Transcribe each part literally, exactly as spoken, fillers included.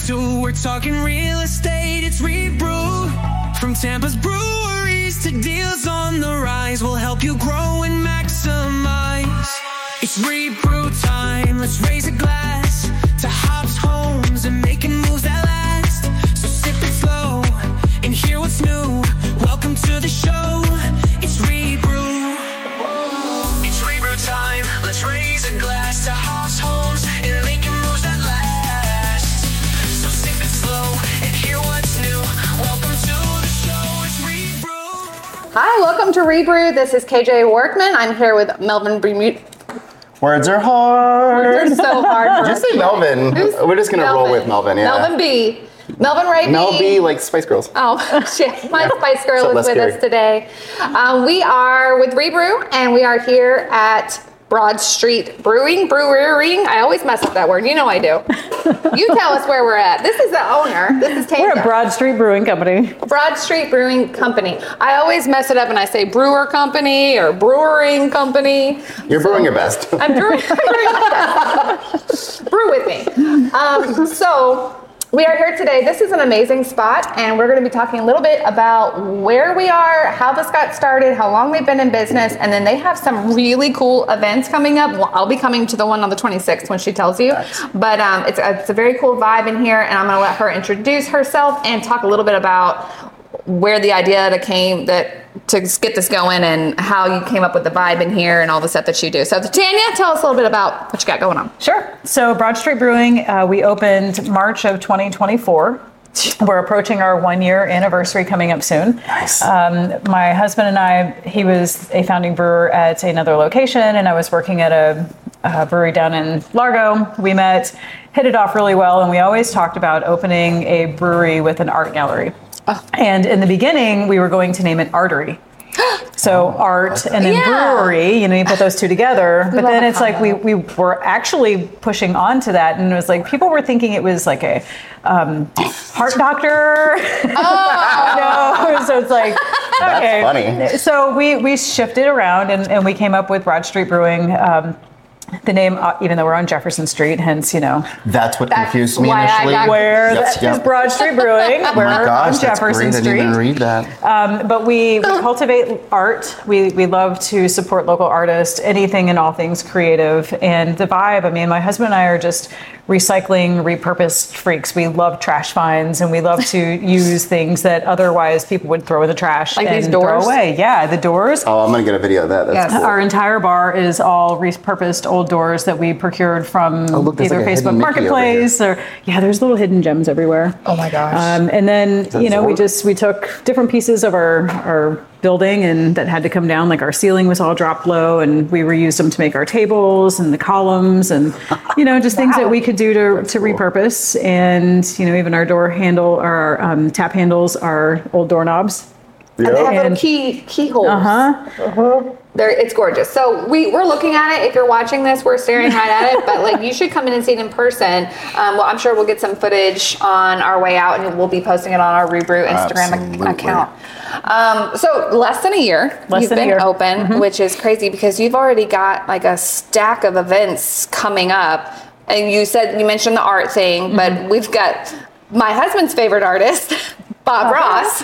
stew. We're talking real estate, it's Rebrew. From Tampa's breweries to deals on the rise, we'll help you grow and maximize. It's Rebrew time, let's raise a glass to hops, homes, and making moves that last. So sip it slow and hear what's new. Welcome to the show, it's Rebrew. It's Rebrew time, let's raise a glass to hops, homes, and making moves that last. So sip it slow and hear what's new. Welcome to the show, it's Rebrew. Hi, welcome to Rebrew. This is K J Workman. I'm here with Melvin Bermuda. Words are hard. They're so hard. Just say Melvin. Who's We're just gonna Melvin? roll with Melvin. Yeah. Melvin B. Melvin Ray B. Mel B, like Spice Girls. Oh, shit. My Spice Girl So is less with scary. us today. Um, we are with Rebrew, and we are here at Broad Street Brewing, Brewery. I always mess up that word. You know I do. You tell us where we're at. This is the owner. This is Tanya. We're at Broad Street Brewing Company. Broad Street Brewing Company. I always mess it up and I say brewer company or brewing company. You're brewing your best. I'm brewing. Brew with me. Um, so we are here today. This is an amazing spot, and we're going to be talking a little bit about where we are, how this got started, how long they've been in business, and then they have some really cool events coming up. Well, I'll be coming to the one on the twenty-sixth when she tells you. Nice. But um, it's, a, it's a very cool vibe in here, and I'm going to let her introduce herself and talk a little bit about where the idea that came that to get this going and how you came up with the vibe in here and all the stuff that you do. So Tanya, tell us a little bit about what you got going on. Sure. So Broad Street Brewing, uh, we opened March of twenty twenty-four. We're approaching our one year anniversary coming up soon. Nice. Um, my husband and I, he was a founding brewer at another location, and I was working at a, a brewery down in Largo. We met, hit it off really well, and we always talked about opening a brewery with an art gallery. Oh. And in the beginning, we were going to name it Artery. So art and then Yeah. brewery, you know, you put those two together. But love then a it's like we, we were actually pushing on to that. And it was like people were thinking it was like a um, heart doctor. Oh. No. So it's like, okay. That's funny. So we, we shifted around and, and we came up with Broad Street Brewing. Um, the name, uh, even though we're on Jefferson Street, hence, you know, That's what That's confused me why I initially. got- where Yep, that yep. is Broad Street Brewing. Oh We're my gosh, on that's Jefferson great. I Street. didn't even read that. Um, but we, we cultivate art. We we love to support local artists, anything and all things creative. And the vibe, I mean, my husband and I are just recycling, repurposed freaks. We love trash finds, and we love to use things that otherwise people would throw in the trash Like and these throw doors? away. Yeah, the doors. Oh, I'm gonna get a video of that. That's Yes. cool. Our entire bar is all repurposed old doors that we procured from Oh, look, there's either like a Facebook hidden Mickey over Marketplace or yeah, there's little hidden gems everywhere. Oh my gosh. Um, and then that you know we Zork? just we took different pieces of our our building and that had to come down. Like our ceiling was all dropped low, and we reused them to make our tables and the columns and you know just things that we could do to to cool. repurpose. And you know even our door handle, our um, tap handles are old doorknobs. And they have little And- key keyholes. Uh-huh. They're, it's gorgeous. So we, we're looking at it. If you're watching this, we're staring right at it. But like, you should come in and see it in person. Um, well, I'm sure we'll get some footage on our way out, and we'll be posting it on our Rebrew Instagram ac- Absolutely. account. Um, so less than a year Less you've than a been year. open, which is crazy because you've already got like a stack of events coming up. And you said you mentioned the art thing, but we've got my husband's favorite artist, Bob Ross.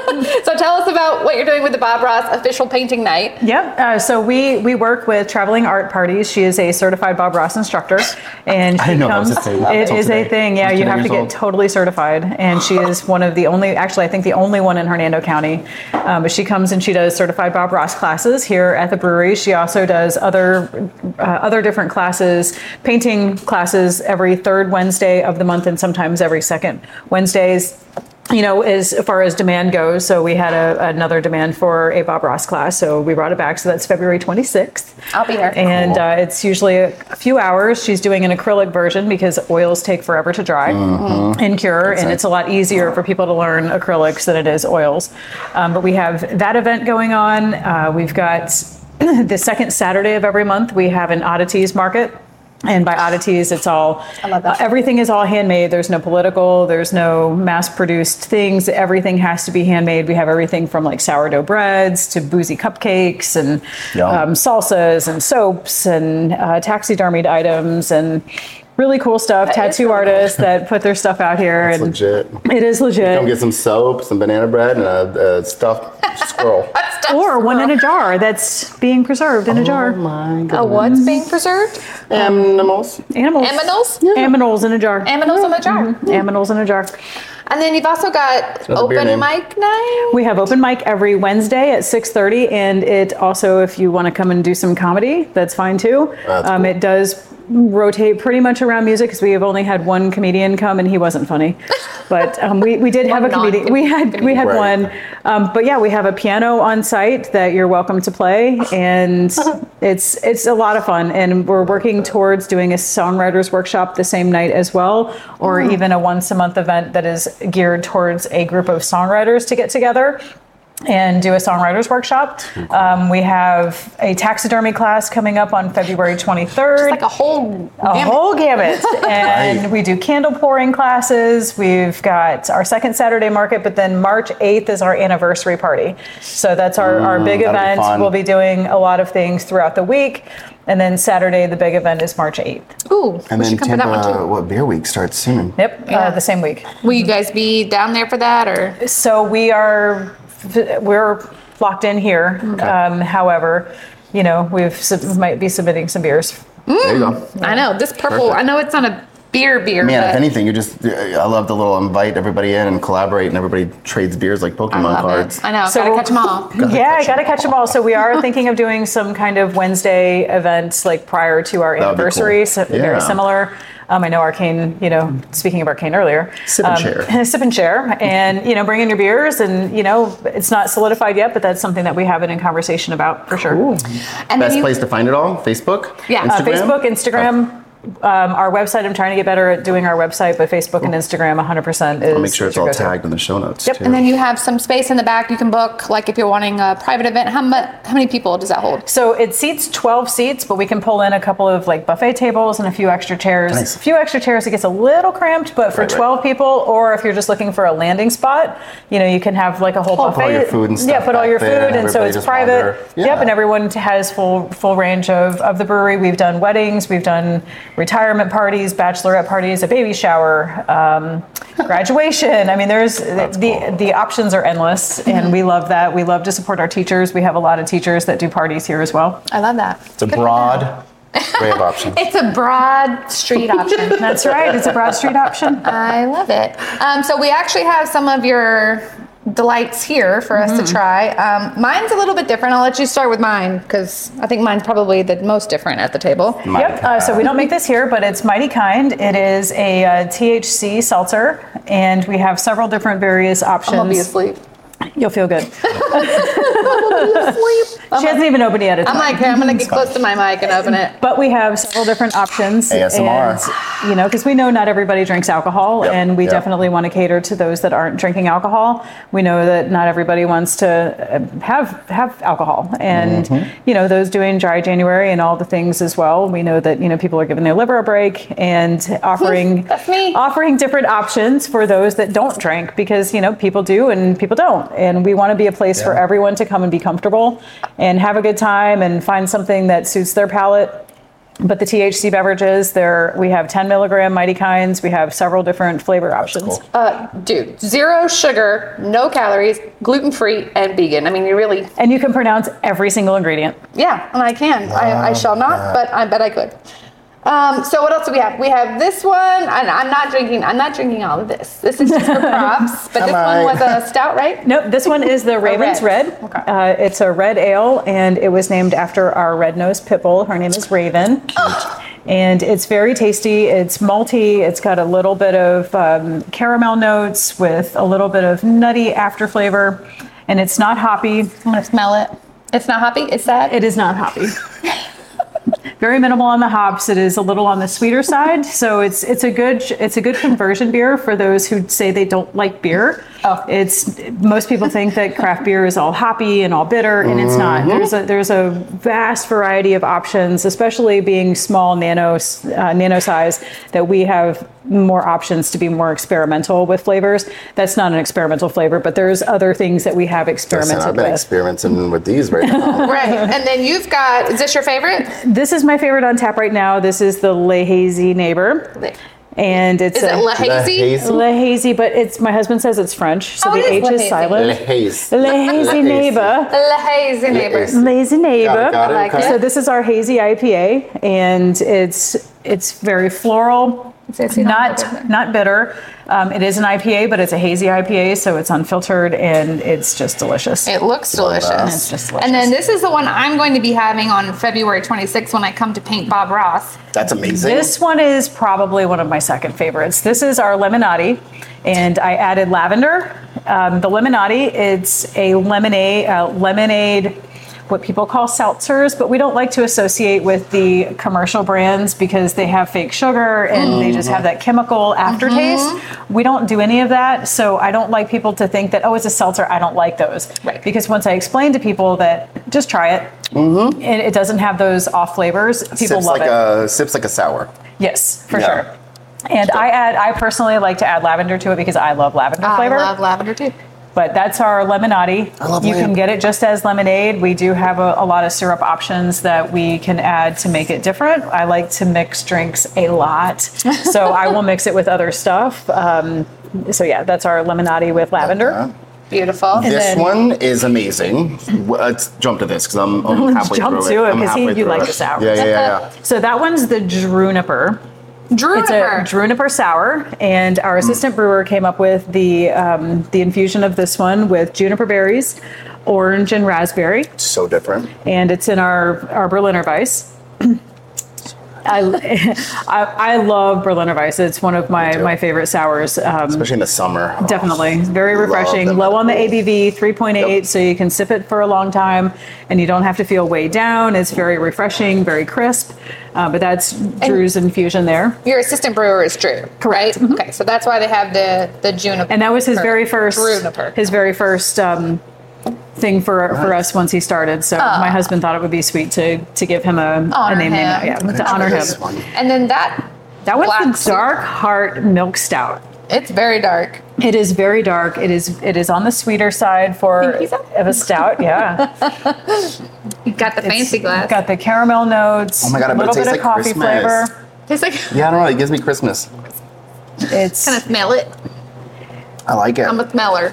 So tell us about what you're doing with the Bob Ross official painting night. Yep. Uh, so we we work with Traveling Art Parties. She is a certified Bob Ross instructor, and she I didn't know that was comes. a thing up It until is a today. thing. Yeah, I was you ten have to years get old. totally certified, and she is one of the only. Actually, I think the only one in Hernando County. Um, but she comes and she does certified Bob Ross classes here at the brewery. She also does other uh, other different classes, painting classes every third Wednesday of the month, and sometimes every second Wednesdays. You know, as far as demand goes, so we had a, another demand for a Bob Ross class, so we brought it back. So that's February twenty-sixth. I'll be here. And Cool. uh, it's usually a, a few hours. She's doing an acrylic version because oils take forever to dry and cure, and it's a lot easier for people to learn acrylics than it is oils. Um, but we have that event going on. Uh, we've got the second Saturday of every month, we have an oddities market. And by oddities, it's all, I love that. uh, everything is all handmade. There's no political, there's no mass produced things. Everything has to be handmade. We have everything from like sourdough breads to boozy cupcakes and Yum. um, salsas and soaps and uh, taxidermied items and really cool stuff. Tattoo artists that put their stuff out here. It's and legit. It is legit. Come get some soap, some banana bread, and a, a stuffed squirrel. Or one in a jar that's being preserved in a jar. Oh my god. Oh, what's being preserved? Animals. Animals. Aminals? Aminals in a jar. Aminals in a jar. Aminals in a jar. And then you've also got Another beer open name. mic night. We have open mic every Wednesday at six thirty, and it also, if you want to come and do some comedy, that's fine too. That's um, cool. It does rotate pretty much around music because we have only had one comedian come and he wasn't funny, but um, we, we did have a One comedian. We had we had Right. one, um, but yeah, we have a piano on site that you're welcome to play, and it's it's a lot of fun. And we're working towards doing a songwriters workshop the same night as well, or even a once a month event that is geared towards a group of songwriters to get together and do a songwriters workshop. Um, we have a taxidermy class coming up on February twenty-third. Like a whole A gamut. whole gamut. And Right. we do candle pouring classes. We've got our second Saturday market, but then March eighth is our anniversary party. So that's our, our big that'll be event. fun. We'll be doing a lot of things throughout the week. And then Saturday, the big event is March eighth. Ooh, And we then should come to that one Tampa, too. what beer week starts soon. Yep, Yeah. uh, the same week. Will you guys be down there for that, or? So we are, we're locked in here. Um, however, you know, we've sub- might be submitting some beers. There you go. I know this purple. Perfect. I know it's not a beer beer. Man, but if anything, you just, I love the little invite everybody in and collaborate, and everybody trades beers like I Pokemon love cards. it. I know. So gotta we'll- catch them all. Yeah, I gotta catch them all. So we are thinking of doing some kind of Wednesday events like prior to our That would be anniversary, cool. so very Yeah. similar. Um, I know Arcane, you know, speaking of Arcane earlier. Sip and um, share. Sip and share. And, you know, bring in your beers. And, you know, it's not solidified yet, but that's something that we have been in conversation about for sure. And then Best you, place to find it all? Facebook? Yeah. Uh, Uh, Instagram? Facebook, Instagram. Um, our website, I'm trying to get better at doing our website, but Facebook and Instagram one hundred percent is. I'll make sure is it's your all go-to. tagged in the show notes. Yep. Too. and then you have some space in the back you can book. Like if you're wanting a private event, how much? How many people does that hold? So it seats twelve seats, but we can pull in a couple of like buffet tables and a few extra chairs. Nice. A few extra chairs, it gets a little cramped, but for Right, right. twelve people, or if you're just looking for a landing spot, you know, you can have like a whole Put buffet. all your food and Yeah, stuff put all back your there, food, and so everybody it's just private. wander. Yep, Yeah. and everyone has full full range of, of the brewery. We've done weddings, we've done retirement parties, bachelorette parties, a baby shower, um, graduation. I mean, there's the, the the options are endless, and we love that. We love to support our teachers. We have a lot of teachers that do parties here as well. I love that. It's a broad array of options. It's a broad street option. That's right. It's a Broad Street option. I love it. Um, so we actually have some of your delights here for us to try. Um, mine's a little bit different. I'll let you start with mine because I think mine's probably the most different at the table. Yep. Uh, so we don't make this here, but it's Mighty Kind. It is a uh, T H C seltzer, and we have several different various options. I'm gonna be asleep. You'll feel good. Asleep. She hasn't even opened it yet. It's I'm fine. like, I'm gonna get close to my mic and open it. But we have several different options. A S M R. And, you know, because we know not everybody drinks alcohol, Yep, and we yep. definitely want to cater to those that aren't drinking alcohol. We know that not everybody wants to uh, have have alcohol, and Mm-hmm. you know, those doing dry January and all the things as well. We know that, you know, people are giving their liver a break and offering That's me. offering different options for those that don't drink, because you know, people do and people don't, and we want to be a place for Yeah. everyone to come and be comfortable and have a good time and find something that suits their palate. But the T H C beverages, there we have ten milligram Mighty Kinds. We have several different flavor options. cool. Uh, dude, zero sugar, no calories, gluten free, and vegan. I mean, you really, And you can pronounce every single ingredient. yeah, and I can. I, I shall not, but I bet I could. Um, so what else do we have? We have this one, and I'm not drinking. I'm not drinking all of this. This is just for props. But this Am one I? was a stout, right? Nope, this one is the Raven's red. Red. Okay. Uh, it's a red ale, and it was named after our red-nosed pit bull. Her name is Raven. And it's very tasty. It's malty. It's got a little bit of um, caramel notes with a little bit of nutty after flavor. And it's not hoppy. I'm gonna smell it. It's not hoppy. It's that. It is not hoppy. Very minimal on the hops. It is a little on the sweeter side, so it's it's a good it's a good conversion beer for those who say they don't like beer. Oh, it's most people think that craft beer is all hoppy and all bitter, and it's not. There's a there's a vast variety of options, especially being small nano uh, nano size, that we have more options to be more experimental with flavors. That's not an experimental flavor, but there's other things that we have experimented Listen, I've been with. experimenting with these right now. Right. And then you've got, is this your favorite? This is my favorite on tap right now. This is the Le Hazy Neighbor. And it's Is it a La Hazy? Hazy? Le Hazy, but it's my husband says it's French, so Oh, the it is H La is Hazy. silent. Le Haze. Le Hazy Neighbor. La Hazy neighbor. Hazy. Lazy Neighbor. Got it, got it, I like okay. it. So this is our hazy I P A, and it's it's very floral, It's- it's not bitter. not not bitter. Um, it is an I P A, but it's a hazy I P A, so it's unfiltered and it's just delicious. It looks delicious. It's just delicious. And then this is the one I'm going to be having on February twenty-sixth when I come to paint Bob Ross. That's amazing. This one is probably one of my second favorites. This is our Lemonade, and I added lavender. Um, the Lemonade, it's a lemonade, uh, lemonade, what people call seltzers, but we don't like to associate with the commercial brands because they have fake sugar and they just have that chemical aftertaste. We don't do any of that, so I don't like people to think that, oh, it's a seltzer, I don't like those. Right. Because once I explain to people that just try it, and it doesn't have those off flavors, people sips love like it. a sips like a sour. Yes, for Yeah. sure. And I add, I personally like to add lavender to it because I love lavender flavor. I love lavender too. But that's our lemonade. I love You can lamb. get it just as lemonade. We do have a, a lot of syrup options that we can add to make it different. I like to mix drinks a lot, so I will mix it with other stuff. Um, so yeah, that's our lemonade with lavender. Okay. Beautiful. And This then- one is amazing. Well, Let's jump to this because I'm, I'm Let's halfway jump through to it, I'm 'cause he- halfway you through like it. the sours. Yeah, yeah, yeah. yeah. So that one's the Juniper. It's Juniper. a Juniper sour, and our assistant brewer came up with the um, the infusion of this one with juniper berries, orange, and raspberry, So different. and it's in our our Berliner Weiss. I, I I love Berliner Weiss. It's one of my too. my favorite sours. Um, Especially in the summer. Oh, Definitely. Very Love refreshing. them. Low on the A B V, three point eight, Yep. so you can sip it for a long time and you don't have to feel weighed down. It's very refreshing, very crisp. Uh, but that's Drew's infusion there. Your assistant brewer is Drew, right? Okay, so that's why they have the the Juniper. And that was his very first Juniper. his very first um, thing for for us once he started. So my husband thought it would be sweet to to give him a, a Honor name, name him. yeah, to Try honor him. this one. And then that That was black the Dark Heart Milk Stout. It's very dark. It is very dark. It is it is on the sweeter side for Pinkies up? of a stout. Yeah, You got the fancy glass. got the caramel notes. Oh my God, I a bet it little bit tastes of like coffee Christmas. flavor. Tastes like Yeah, I don't know. It gives me Christmas. It's kind of smell it. I like it. I'm a smeller.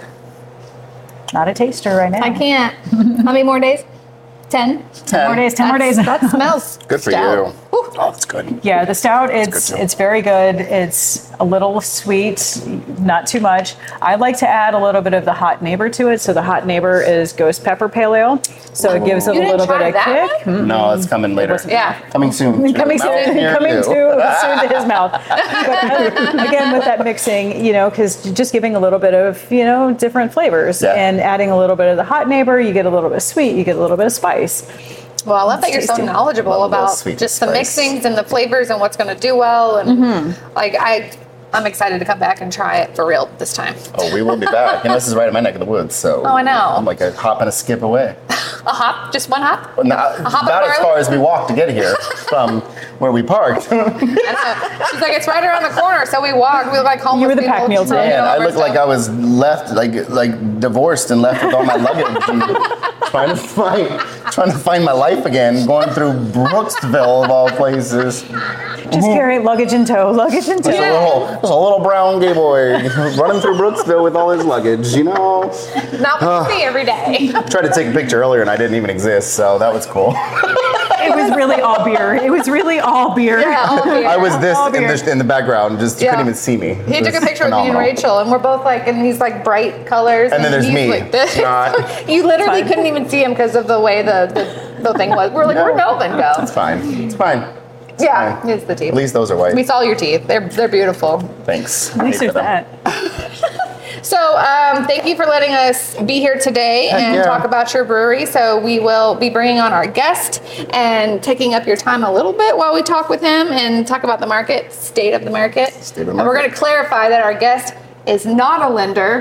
not a taster right now. I can't. How many more days? Ten. Ten. More days. Ten more days. That smells. Good for stout. you. Whew. Oh, it's good. Yeah, the stout, it's good too. it's very good. It's a little sweet, not too much. I like to add a little bit of the Hot Neighbor to it. So the Hot Neighbor is ghost pepper pale ale. So it gives it You a didn't little bit try of that kick. Mm. No, it's coming later. Yeah. Coming soon. Coming To your mouth soon, near coming you. to, soon to his mouth. But uh, again, with that mixing, you know, because just giving a little bit of, you know, different flavors Yeah. and adding a little bit of the Hot Neighbor, you get a little bit of sweet, you get a little bit of spice. Well, I love that you're so tasty. knowledgeable Love a little about sweet just the spice. mixings and the flavors and what's going to do well. And like I, I'm excited to come back and try it for real this time. Oh, we will be back. And this is right in my neck of the woods, so. Oh, I know. I'm like a hop and a skip away. A hop, just one hop. But not, hop and about as barley? far as we walked to get here from where we parked. I know. She's like, it's right around the corner. So we walked. We look like homeless You were the people pack mule trying today. to Man, I over looked like stuff. I was left, like like divorced and left with all my luggage and trying to find trying to find my life again, going through Brooksville of all places. Just carry luggage in tow, luggage in tow. Just a little, just a little brown gay boy running through Brooksville with all his luggage, you know. Not what you see every day. Tried to take a picture earlier and I didn't even exist, so that was cool. It was really all beer. It was really all beer. Yeah, all beer. I was this All in beer. the, in the background, just you Yeah. couldn't even see me. He It took a was picture of me and phenomenal. Rachel, and we're both like in these like bright colors. And then there's he's me. Like this. Not- you literally Fine. couldn't even see him because of the way the, the, the thing was. We're like, No. where'd Melvin go? It's fine. It's fine. Yeah, fine. it's the teeth. At least those are white. We saw your teeth. They're they're beautiful. Thanks. At least Pay for there's them. that. So um, thank you for letting us be here today Heck and yeah. talk about your brewery. So we will be bringing on our guest and taking up your time a little bit while we talk with him and talk about the market, state of the market. State of the And we're market. going to clarify that our guest is not a lender.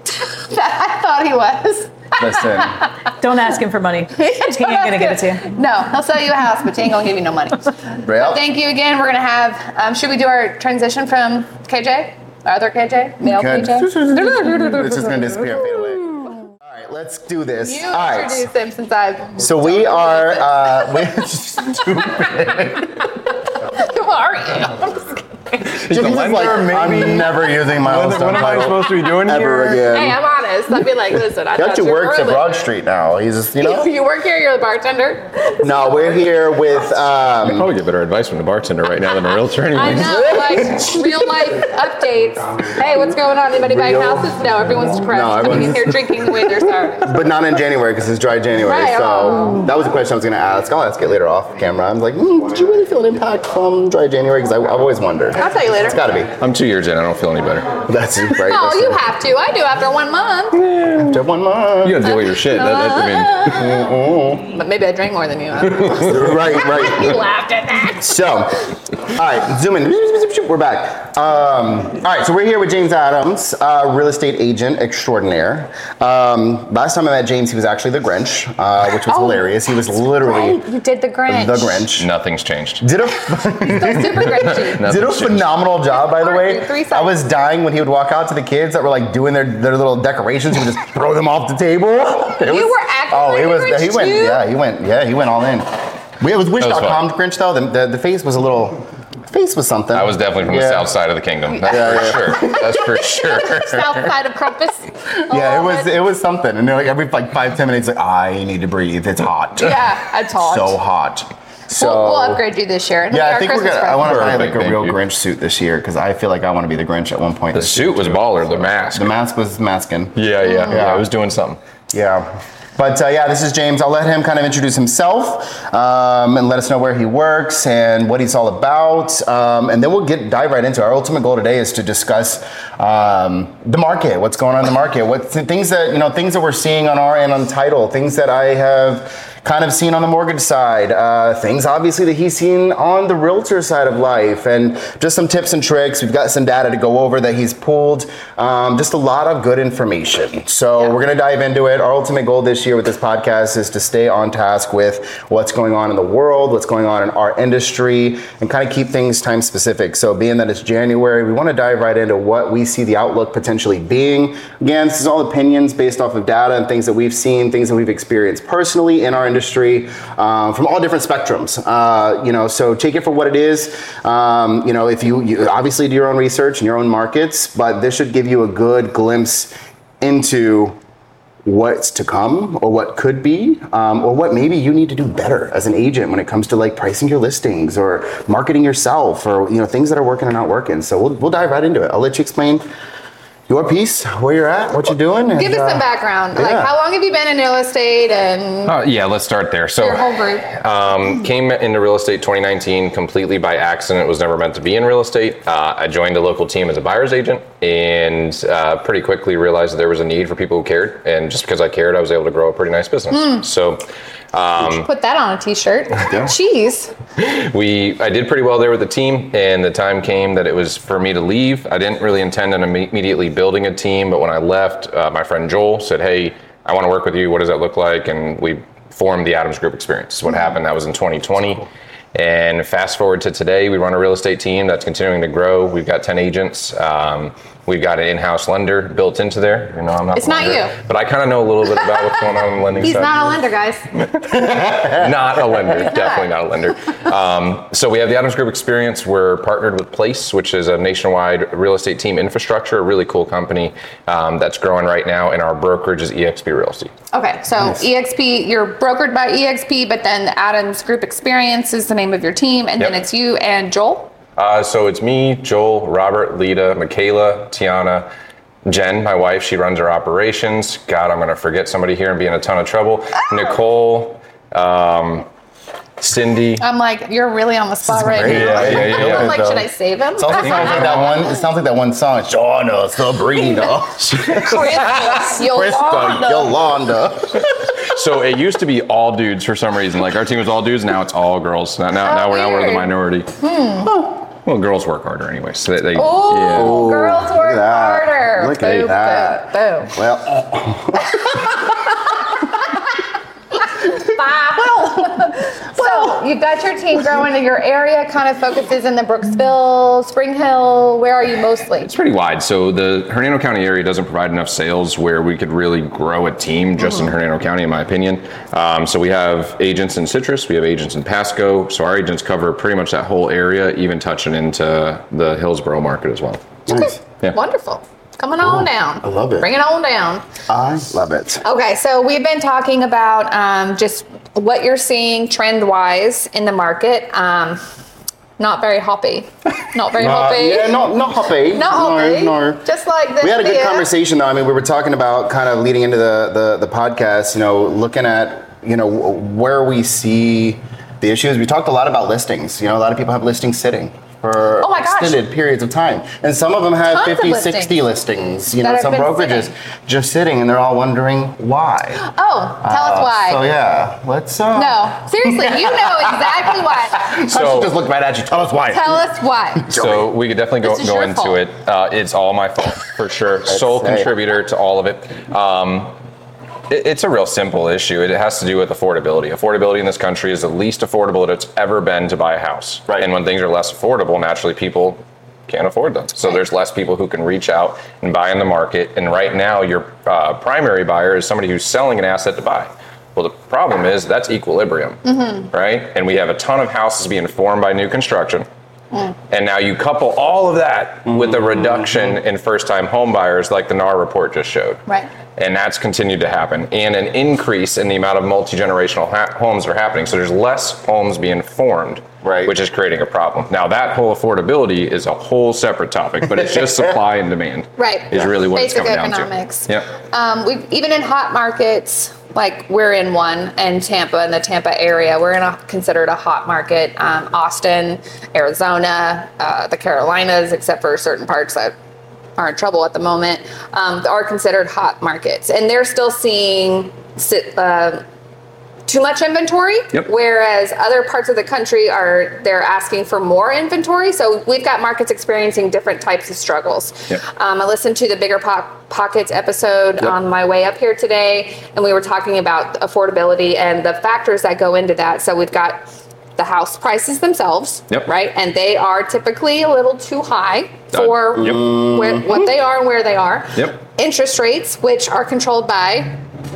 I thought he was. Listen, Don't ask him for money. He ain't gonna give it to you. No, he'll sell you a house, but he ain't gonna give you no money. Real? Thank you again. We're gonna have. Um, should we do our transition from K J, our other K J, male Good. K J? It's just gonna disappear and fade away. All right, let's do this. You All right. introduce him since I've. So we are. Uh, we're stupid. Who are you? I'm just kidding. Jimmy's just like, lender, I'm maybe? never using my What, own what stuff am I supposed to be doing ever here? Hey, again. I'm honest. I'd be like, listen, I He thought actually you works were at Broad a Street now. He's just, you know. You work here. You're the bartender. No, we're here with. Um, Probably get better advice from the bartender right now than a realtor I anyways. know, like real life updates. Hey, what's going on? Anybody buying Real- houses? No, everyone's depressed. No, Coming in everyone's- here drinking the way they're starving. but not in January because it's dry January. Right, So oh. that was a question I was going to ask. I'll ask it later off camera. I was like, mm, did you really feel an impact from dry January? Because I've always wondered. I'll tell you later. It's got to be. I'm two years in. I don't feel any better. That's right. Oh, That's you it. have to. I do after one month. After one month. You gotta deal with your shit. That, that, I mean, But maybe I drank more than you. I don't know. Right, right. You laughed at that. So, all right, zoom in. We're back. Um, all right, so we're here with James Adams, uh, real estate agent extraordinaire. Um, last time I met James, he was actually the Grinch, uh, which was Oh, hilarious. He was literally Right, you did the Grinch. the Grinch. nothing's changed. Did a Still super Grinchy. Nothing's did a changed. phenomenal job, by the way. Three sides. I was dying when he would walk out to the kids that were like doing their, their little decorations. He would just throw them off the table. It You were acting Oh, like he a was. Grinch he went. too? Yeah, he went. Yeah, he went all in. We- It was wish That was dot com fun. Grinch though. The, the the face was a little. Face was something. I was definitely from Yeah. the south side of the kingdom. That's Yeah, for sure. That's for sure. South side of Crumpus. Yeah, it Oh, was. It was something. And they're like every like five ten minutes, like I need to breathe. It's hot. Yeah, it's hot. So hot. So We'll, we'll upgrade you this year. It'll be Yeah, I our think we're Christmas gonna. I want to present. buy like a Perfect, real thank you. Grinch suit this year because I feel like I want to be the Grinch at one point. The this suit year, was too. baller. The mask. The mask was masking. Yeah, yeah, yeah. Yeah. I was doing something. Yeah. But uh, yeah, this is James. I'll let him kind of introduce himself um, and let us know where he works and what he's all about. Um, and then we'll get dive right into it. Our ultimate goal today is to discuss um, the market, what's going on in the market, what things that you know, things that we're seeing on our end on title, things that I have kind of seen on the mortgage side, uh, things obviously that he's seen on the realtor side of life, and just some tips and tricks. We've got some data to go over that he's pulled, um, just a lot of good information. So Yeah. we're gonna dive into it. Our ultimate goal this year with this podcast is to stay on task with what's going on in the world, what's going on in our industry, and kind of keep things time specific. So being that it's January, we wanna dive right into what we see the outlook potentially being. Again, this is all opinions based off of data and things that we've seen, things that we've experienced personally in our industry, um, from all different spectrums. Uh, you know, so take it for what it is. Um, you know, if you, you obviously do your own research in your own markets, but this should give you a good glimpse into what's to come or what could be, um, or what maybe you need to do better as an agent when it comes to like pricing your listings or marketing yourself, or you know, things that are working and not working. So we'll, we'll dive right into it. I'll let you explain your piece, where you're at, what you're doing. And, Give us some uh, background. Like, yeah. how long have you been in real estate and Uh, yeah, let's start there. So, your whole group? Um, came into real estate twenty nineteen completely by accident. Was never meant to be in real estate. Uh, I joined a local team as a buyer's agent, and uh, pretty quickly realized that there was a need for people who cared. And just because I cared, I was able to grow a pretty nice business. So. Um, Put that on a t-shirt. Cheese. we I did pretty well there with the team, and the time came that it was for me to leave. I didn't really intend on imme- immediately building a team, but when I left, uh, my friend Joel said, hey, I want to work with you. What does that look like? And we formed the Adams Group Experience. What happened, that was in twenty twenty. And fast forward to today, we run a real estate team that's continuing to grow. We've got ten agents. Um, we've got an in-house lender built into there. You know, I'm not It's the not lender, you. but I kind of know a little bit about what's going on in the lending He's side. not a lender, guys. Not a lender, definitely not a lender. Um, so we have the Adams Group Experience. We're partnered with Place, which is a nationwide real estate team infrastructure, a really cool company um, that's growing right now, and our brokerage is E X P Realty. Okay, so E X P, you're brokered by E X P, but then the Adams Group Experience is the name of your team, and Yep. then it's you and Joel. Uh, so it's me, Joel, Robert, Lita, Michaela, Tiana, Jen, my wife. She runs our operations. God, I'm going to forget somebody here and be in a ton of trouble. Nicole, um, Cindy. I'm like, you're really on the spot right great. now. Yeah, yeah, yeah, yeah. I'm like, should I save him? It also sounds like that one. It sounds like that one song. Shauna, Sabrina, Krista, Krista, Yolanda. Yolanda. So it used to be all dudes for some reason. Like our team was all dudes. Now it's all girls. Now, now, now we're now we're the weird. minority. Well, girls work harder anyway, so they. they Oh, Yeah. girls Look work at that. harder. Look at boom, that. boom, boom. Well, So you've got your team growing, and your area kind of focuses in the Brooksville, Spring Hill. Where are you mostly? It's pretty wide. So the Hernando County area doesn't provide enough sales where we could really grow a team just Mm-hmm. in Hernando County, in my opinion. Um, so we have agents in Citrus, we have agents in Pasco. So our agents cover pretty much that whole area, even touching into the Hillsborough market as well. nice. Yeah. Wonderful. Coming on down. I love it. Bring it on down. I love it. Okay, so we've been talking about um, just what you're seeing trend-wise in the market. Um, not very hoppy. Not very Uh, hoppy. yeah, not not hoppy. Not hoppy. No, no. Just like this. We had a good beer. conversation though. I mean, we were talking about kind of leading into the, the, the podcast, you know, looking at, you know, where we see the issues. We talked a lot about listings. You know, a lot of people have listings sitting for Oh my gosh. extended periods of time. And some of them have Tons of fifty, listings sixty listings, you that know, have some been brokerages sitting. just sitting, and they're all wondering why. Oh, tell us Uh, why. So yeah, let's uh No, seriously, you know exactly why. I So- should just look right at you. Tell us why. Tell us why. So we could definitely go, This is go your into fault. it. Uh, it's all my fault, for sure. Sole say. contributor to all of it. Um, it. It's a real simple issue. It has to do with affordability. Affordability in this country is the least affordable that it's ever been to buy a house. Right. And when things are less affordable, naturally people can't afford them. So there's less people who can reach out and buy in the market. And right now, your uh, primary buyer is somebody who's selling an asset to buy. Well, the problem is that's equilibrium, right? And we have a ton of houses being formed by new construction. And now you couple all of that with a reduction in first-time home buyers like the N A R report just showed. Right. And that's continued to happen. And an increase in the amount of multi-generational ha- homes that are happening. So there's less homes being formed, Right. which is creating a problem. Now that whole affordability is a whole separate topic, but it's just supply and demand. Right. Is really what Basic it's coming economics. down to. Yep. Um, we even in hot markets, like we're in one in Tampa, in the Tampa area, we're in a considered a hot market. Um, Austin, Arizona, uh, the Carolinas, except for certain parts that are in trouble at the moment, um, are considered hot markets, and they're still seeing si- uh, too much inventory, Yep. whereas other parts of the country are they're asking for more inventory. So we've got markets experiencing different types of struggles. Yep. Um, I listened to the Bigger Po- Pockets episode Yep. on my way up here today, and we were talking about affordability and the factors that go into that. So we've got the house prices themselves, Yep. right? And they are typically a little too high Done. for Yep. where, what they are and where they are. Yep. Interest rates, which are controlled by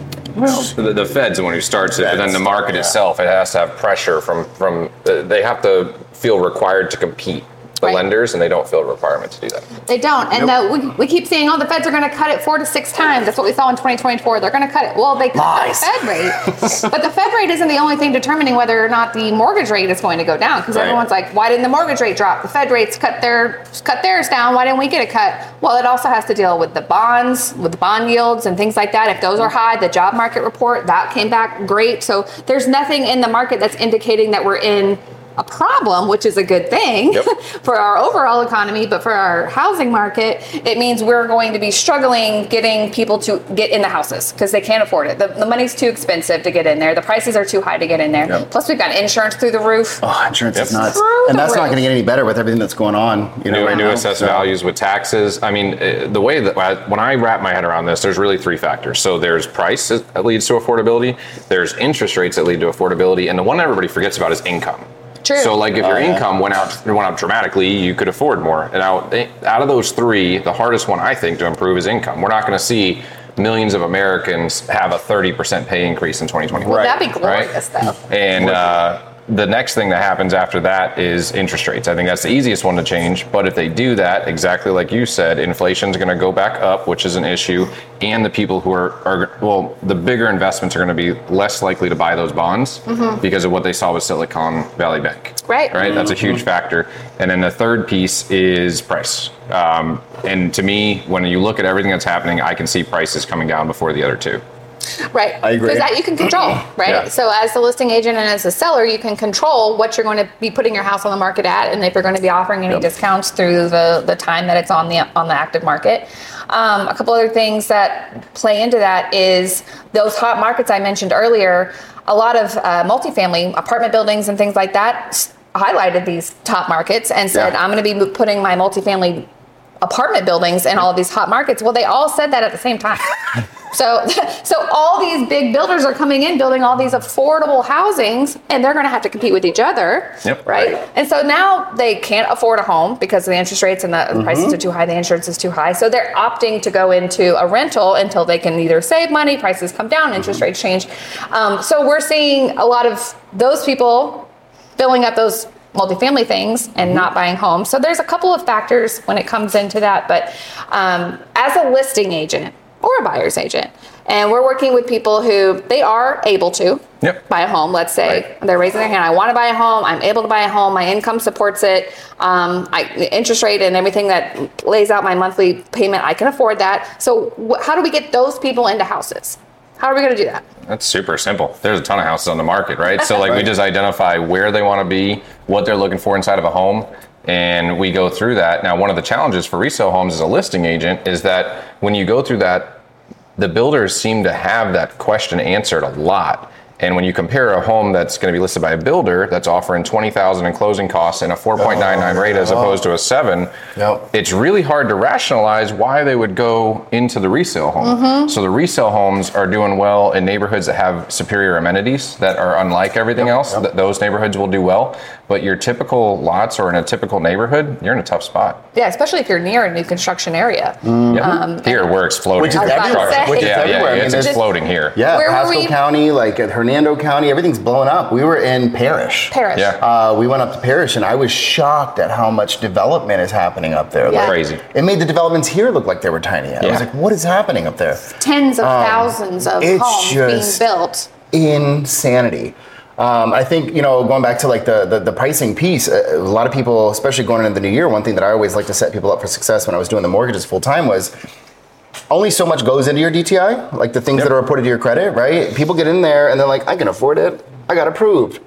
The, the Fed's the one who starts it, but then the market yeah. itself, it has to have pressure from, from uh, they have to feel required to compete, the Right. lenders, and they don't feel a requirement to do that. They don't. And the, we, we keep saying, oh, the feds are going to cut it four to six times. That's what we saw in twenty twenty-four. They're going to cut it. Well, they cut Lies. the Fed rate. But the Fed rate isn't the only thing determining whether or not the mortgage rate is going to go down. Because Right. everyone's like, why didn't the mortgage rate drop? The Fed rates cut their cut theirs down. Why didn't we get a cut? Well, it also has to deal with the bonds, with the bond yields and things like that. If those are high, the job market report, that came back great. So there's nothing in the market that's indicating that we're in a problem, which is a good thing Yep. for our overall economy, but for our housing market, it means we're going to be struggling getting people to get in the houses because they can't afford it. The, the money's too expensive to get in there. The prices are too high to get in there. Yep. Plus, we've got insurance through the roof. Oh, insurance is Yep. nuts. Through And the that's not roof. going to get any better with everything that's going on. You know, New, right new now. assessed So- values with taxes. I mean, uh, the way that I, when I wrap my head around this, there's really three factors. So there's price that leads to affordability. There's interest rates that lead to affordability, and the one everybody forgets about is income. True. So, like, if your Oh, yeah. income went out went up dramatically, you could afford more. And now, eh, out of those three, the hardest one I think to improve is income. We're not going to see millions of Americans have a thirty percent pay increase in twenty twenty-four. Well, that'd be glorious, though. And uh, the next thing that happens after that is interest rates. I think that's the easiest one to change. But if they do that, exactly like you said, inflation's going to go back up, which is an issue. And the people who are, are well, the bigger investments are going to be less likely to buy those bonds because of what they saw with Silicon Valley Bank. Right. Right. That's a huge factor. And then the third piece is price. Um, and to me, when you look at everything that's happening, I can see prices coming down before the other two. Right. I agree. Because that you can control, right? Yeah. So as the listing agent and as a seller, you can control what you're going to be putting your house on the market at, and if you're going to be offering any Yep. discounts through the, the time that it's on the on the active market. Um, a couple other things that play into that is those hot markets I mentioned earlier. A lot of uh, multifamily apartment buildings and things like that. highlighted these top markets and said, Yeah. I'm going to be putting my multifamily apartment buildings in all of these hot markets. Well, they all said that at the same time. So, so all these big builders are coming in, building all these affordable housings, and they're going to have to compete with each other, Yep. right? Right. And so now they can't afford a home because the interest rates and the Mm-hmm. prices are too high, the insurance is too high. So they're opting to go into a rental until they can either save money, prices come down, interest rates change. Um, so we're seeing a lot of those people filling up those multifamily things and not buying homes. So there's a couple of factors when it comes into that. But um, as a listing agent or a buyer's agent, and we're working with people who they are able to Yep. buy a home. Let's say Right. they're raising their hand. I want to buy a home. I'm able to buy a home. My income supports it. Um, I, the interest rate and everything that lays out my monthly payment, I can afford that. So wh- how do we get those people into houses? How are we going to do that? That's super simple. There's a ton of houses on the market, right? So like we just identify where they want to be, what they're looking for inside of a home, and we go through that. Now, one of the challenges for resale homes as a listing agent is that when you go through that, the builders seem to have that question answered a lot. And when you compare a home that's going to be listed by a builder that's offering twenty thousand dollars in closing costs and a four point nine nine rate as opposed to a seven, Yep. it's really hard to rationalize why they would go into the resale home. Mm-hmm. So the resale homes are doing well in neighborhoods that have superior amenities that are unlike everything else. Th- those neighborhoods will do well. But your typical lots or in a typical neighborhood, you're in a tough spot. Yeah, especially if you're near a new construction area. Yep. Here, we're exploding. Which is I was about to everywhere. say. Which is yeah, everywhere. yeah, I mean, it's there's- exploding here. Yeah, Where were Pasco we? County, like at Hernando County, everything's blowing up. We were in Parrish. Parrish. Yeah. Uh, we went up to Parrish, and I was shocked at how much development is happening up there. Yeah. Like, Crazy. it made the developments here look like they were tiny. I Yeah. was like, what is happening up there? Tens of thousands of Um, it's homes just- being built. Insanity. Um, I think, you know, going back to like the, the, the pricing piece, a, a lot of people, especially going into the new year, one thing that I always like to set people up for success when I was doing the mortgages full time was only so much goes into your D T I, like the things Yep. that are reported to your credit, right? People get in there and they're like, I can afford it. I got approved.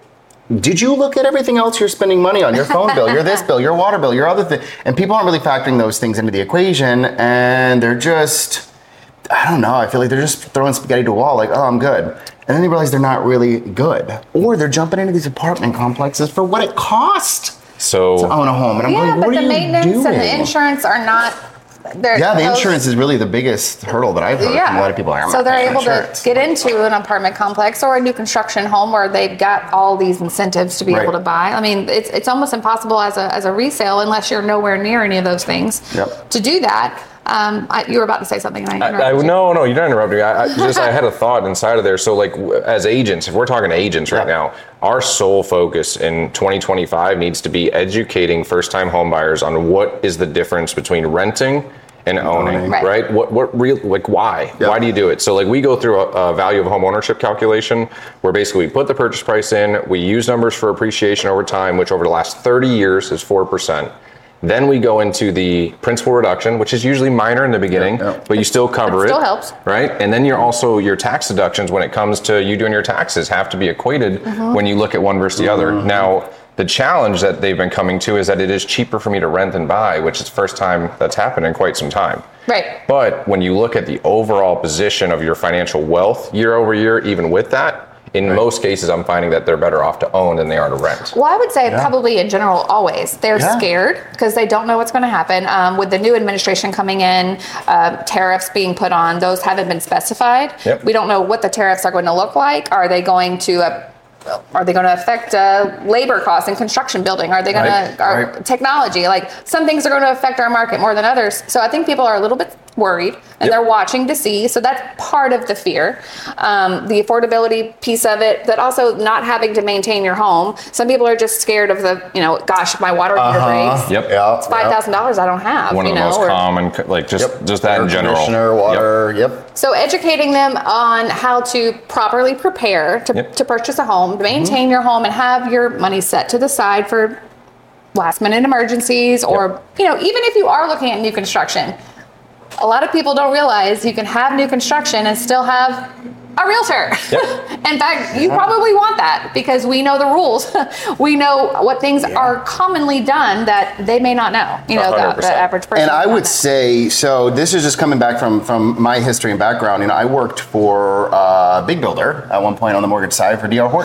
Did you look at everything else you're spending money on? Your phone bill, your this bill, your water bill, your other thing. And people aren't really factoring those things into the equation, and they're just, I don't know, I feel like they're just throwing spaghetti to a wall, like, oh, I'm good. And then they realize they're not really good. Or they're jumping into these apartment complexes for what it costs So to own a home. And I'm Yeah, going, but what the are you maintenance doing? and the insurance are not. They're, Yeah, the those- insurance is really the biggest hurdle that I've heard Yeah. from a lot of people. Like, I'm so not they're paying able insurance. to get into an apartment complex or a new construction home where they've got all these incentives to be Right. able to buy. I mean, it's it's almost impossible as a as a resale unless you're nowhere near any of those things Yep. to do that. Um, I, you were about to say something. And I, I, I, interrupted you. no, no, you're not interrupting me. I, I just I had a thought inside of there. So, like, w- as agents, if we're talking to agents right Yeah. now, our sole focus in twenty twenty-five needs to be educating first-time home buyers on what is the difference between renting and owning, owning. Right. right? What, what real, like, why? Yeah. Why do you do it? So, like, we go through a, a value of home ownership calculation where basically we put the purchase price in, we use numbers for appreciation over time, which over the last thirty years is four percent. Then we go into the principal reduction, which is usually minor in the beginning, Yeah, yeah. but you still cover It it. still helps. Right? And then you're also, your tax deductions when it comes to you doing your taxes have to be equated Mm-hmm. when you look at one versus the other. Now, the challenge that they've been coming to is that it is cheaper for me to rent than buy, which is the first time that's happened in quite some time. Right. But when you look at the overall position of your financial wealth year over year, even with that, in most cases, I'm finding that they're better off to own than they are to rent. Well, I would say probably in general, always. They're Yeah. scared because they don't know what's going to happen. Um, with the new administration coming in, uh, tariffs being put on, those haven't been specified. Yep. We don't know what the tariffs are going to look like. Are they going to uh, are they going to affect uh, labor costs in construction building? Are they going Right, to our right. technology? Like some things are going to affect our market more than others. So I think people are a little bit worried and Yep. they're watching to see. So that's part of the fear, um, the affordability piece of it, but also not having to maintain your home. Some people are just scared of the, you know, gosh, if my water heater Uh-huh. breaks, Yep. Yeah, it's five thousand dollars I don't have. One of you the know, most or- common, like just Yep. just that Air in general. conditioner, Yep. water, yep. So educating them on how to properly prepare to, Yep. to purchase a home, to maintain your home and have your money set to the side for last minute emergencies or, you know, even if you are looking at new construction, a lot of people don't realize you can have new construction and still have a realtor. In fact, you probably want that because we know the rules. We know what things are commonly done that they may not know, you know, one hundred the, the percent. average person. And I may not would know. say, so this is just coming back from, from my history and background. You know, I worked for a big builder at one point on the mortgage side for D R Horton.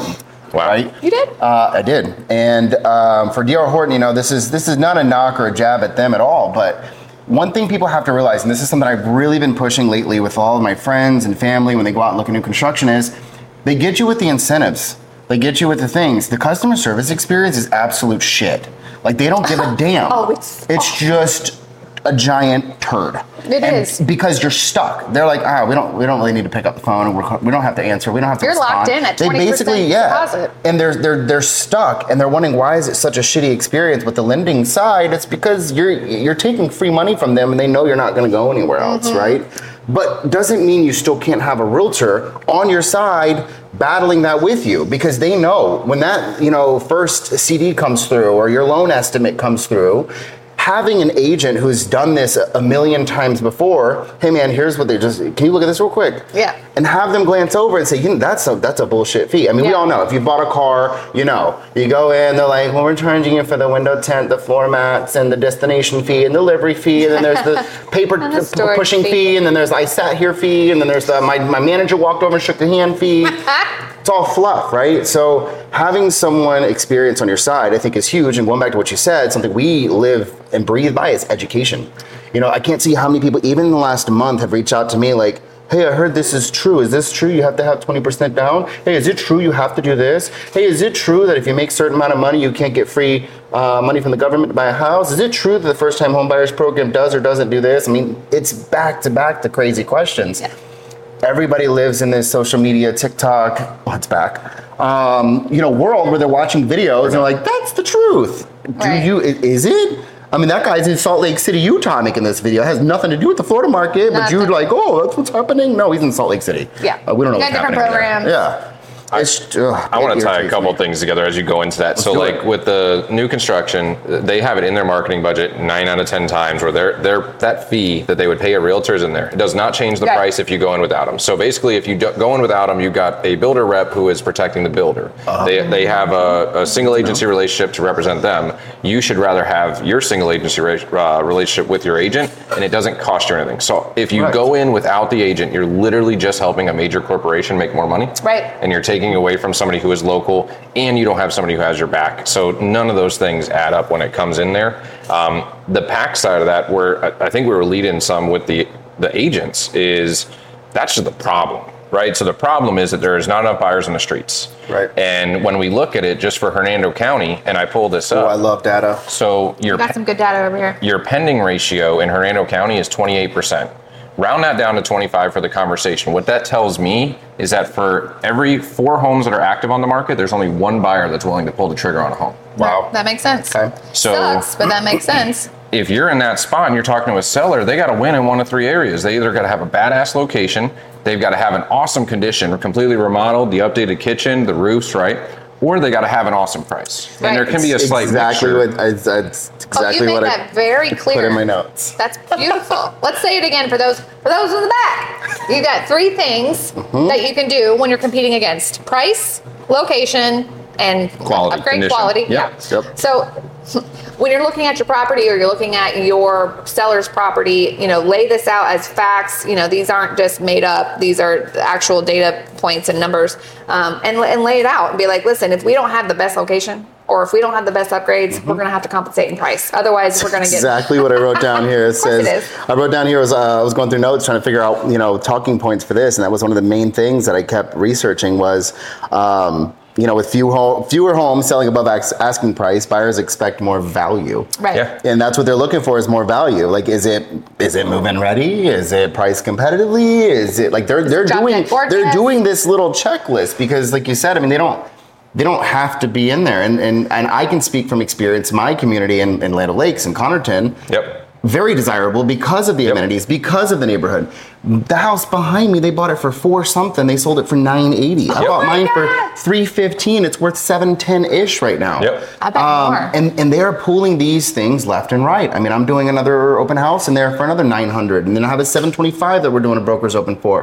Wow. Right? You did? Uh, I did. And um, for D R Horton, you know, this is this is not a knock or a jab at them at all, but one thing people have to realize, and this is something I've really been pushing lately with all of my friends and family when they go out and look at new construction, is they get you with the incentives. They get you with the things. The customer service experience is absolute shit. Like, they don't give a damn. Oh, it's- It's just a giant turd. It And is. because you're stuck. They're like, ah, we don't, we don't really need to pick up the phone, and we're, we don't have to answer. We don't have to You're respond. locked in at They twenty percent basically, yeah. deposit. And they're they're they're stuck, and they're wondering why is it such a shitty experience with the lending side. It's because you're you're taking free money from them, and they know you're not going to go anywhere else, Mm-hmm. right? But doesn't mean you still can't have a realtor on your side battling that with you, because they know when that, you know, first C D comes through or your loan estimate comes through. Having an agent who's done this a million times before, hey man, here's what they just, can you look at this real quick? Yeah. And have them glance over and say, you know, that's a that's a bullshit fee. I mean, we Yeah. all know, if you bought a car, you know, you go in, they're like, well, we're charging you for the window tint, the floor mats, and the destination fee, and delivery fee, and then there's the paper And the p- storage pushing fee. fee, and then there's I sat here fee, and then there's the, my, my manager walked over and shook the hand fee. It's all fluff, right? So having someone experience on your side, I think, is huge. And going back to what you said, something we live and breathe by is education. You know, I can't see how many people, even in the last month, have reached out to me like, hey, I heard this is true. Is this true? You have to have twenty percent down? Hey, is it true you have to do this? Hey, is it true that if you make a certain amount of money, you can't get free uh, money from the government to buy a house? Is it true that the first time home buyers program does or doesn't do this? I mean, it's back to back the crazy questions. Yeah. Everybody lives in this social media, TikTok, oh, it's back, um, you know, world where they're watching videos and they're like, that's the truth. Do Right. you, i- is it? I mean, that guy's in Salt Lake City, Utah making this video. It has nothing to do with the Florida market, but Nothing. you'd like, oh, that's what's happening? No, he's in Salt Lake City. Yeah. Uh, we don't know Got what's different happening there. programs. Yeah. It's, ugh, I want it to tie a irritates couple me. things together as you go into that. so, do like it. with the new construction, they have it in their marketing budget nine out of ten times where they're, they're that fee that they would pay a realtor is in there. It does not change the Right. price if you go in without them. So basically, if you do, go in without them, you've got a builder rep who is protecting the builder. Uh-huh. They, they have a, a single agency relationship to represent them. You should rather have your single agency re- uh, relationship with your agent, and it doesn't cost you anything. So if you Right. go in without the agent, you're literally just helping a major corporation make more money. Right. And you're taking away from somebody who is local, and you don't have somebody who has your back. So none of those things add up when it comes in there. Um, the pack side of that, where I I think we were leading some with the the agents, is that's just the problem, right? So the problem is that there is not enough buyers in the streets. Right. And when we look at it just for Hernando County, and I pulled this Oh, up. I love data. So your Got some good data over here. your pending ratio in Hernando County is twenty-eight percent. Round that down to twenty-five for the conversation. What that tells me is that for every four homes that are active on the market, there's only one buyer that's willing to pull the trigger on a home. Wow. That makes sense. Okay. So- Sucks, but that makes sense. If you're in that spot and you're talking to a seller, they got to win in one of three areas. They either got to have a badass location, they've got to have an awesome condition, completely remodeled, the updated kitchen, the roofs, right? Or they got to have an awesome price. Right. And there can be a slight exactly mixture. what I, that's Oh, exactly you made what that I very clear. put in my notes. That's beautiful. Let's say it again for those for those in the back. You got three things Mm-hmm. that you can do when you're competing against: price, location, and Quality, upgrade condition. quality. Yeah. Yep. So when you're looking at your property or you're looking at your seller's property, you know, lay this out as facts. You know, these aren't just made up. These are actual data points and numbers, um, and and lay it out and be like, listen, if we don't have the best location, or if we don't have the best upgrades, we're going to have to compensate in price. Otherwise, we're going to get Exactly what I wrote down here. It Of course says, it is. I wrote down here, was, uh, I was going through notes trying to figure out, you know, talking points for this. And that was one of the main things that I kept researching was, um, you know, with few ho- fewer homes selling above ax- asking price, buyers expect more value. right. Yeah. And that's what they're looking for is more value. Like, is it is it move-in ready? Is it priced competitively? Is it like they're they're drop doing dead gorgeous? they're doing this little checklist because, like you said, I mean, they don't they don't have to be in there. And and, and I can speak from experience. My community in, in Land O'Lakes and Connerton, Yep. very desirable because of the Yep. amenities, because of the neighborhood. The house behind me, they bought it for four something. They sold it for nine eighty. I Yep. bought Oh my mine God. for three fifteen. It's worth seven ten ish right now. Yep. I bet Um, more. and and they're pulling these things left and right. I mean, I'm doing another open house in there for another nine hundred, and then I have a seven twenty-five that we're doing a broker's open for.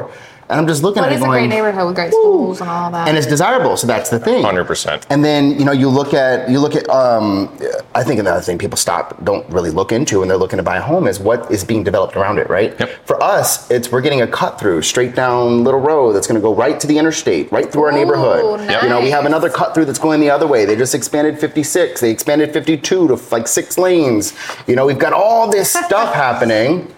And I'm just looking But at it it's a going, great neighborhood with great schools and all that. and it's desirable, so that's the thing. one hundred percent. And then, you know, you look at, you look at, um, I think another thing people stop, don't really look into when they're looking to buy a home is what is being developed around it, right? Yep. For us, it's, we're getting a cut through straight down Little Road that's going to go right to the interstate, right through our Ooh, neighborhood. nice. You know, we have another cut through that's going the other way. They just expanded fifty-six, they expanded fifty-two to like six lanes. You know, we've got all this stuff happening.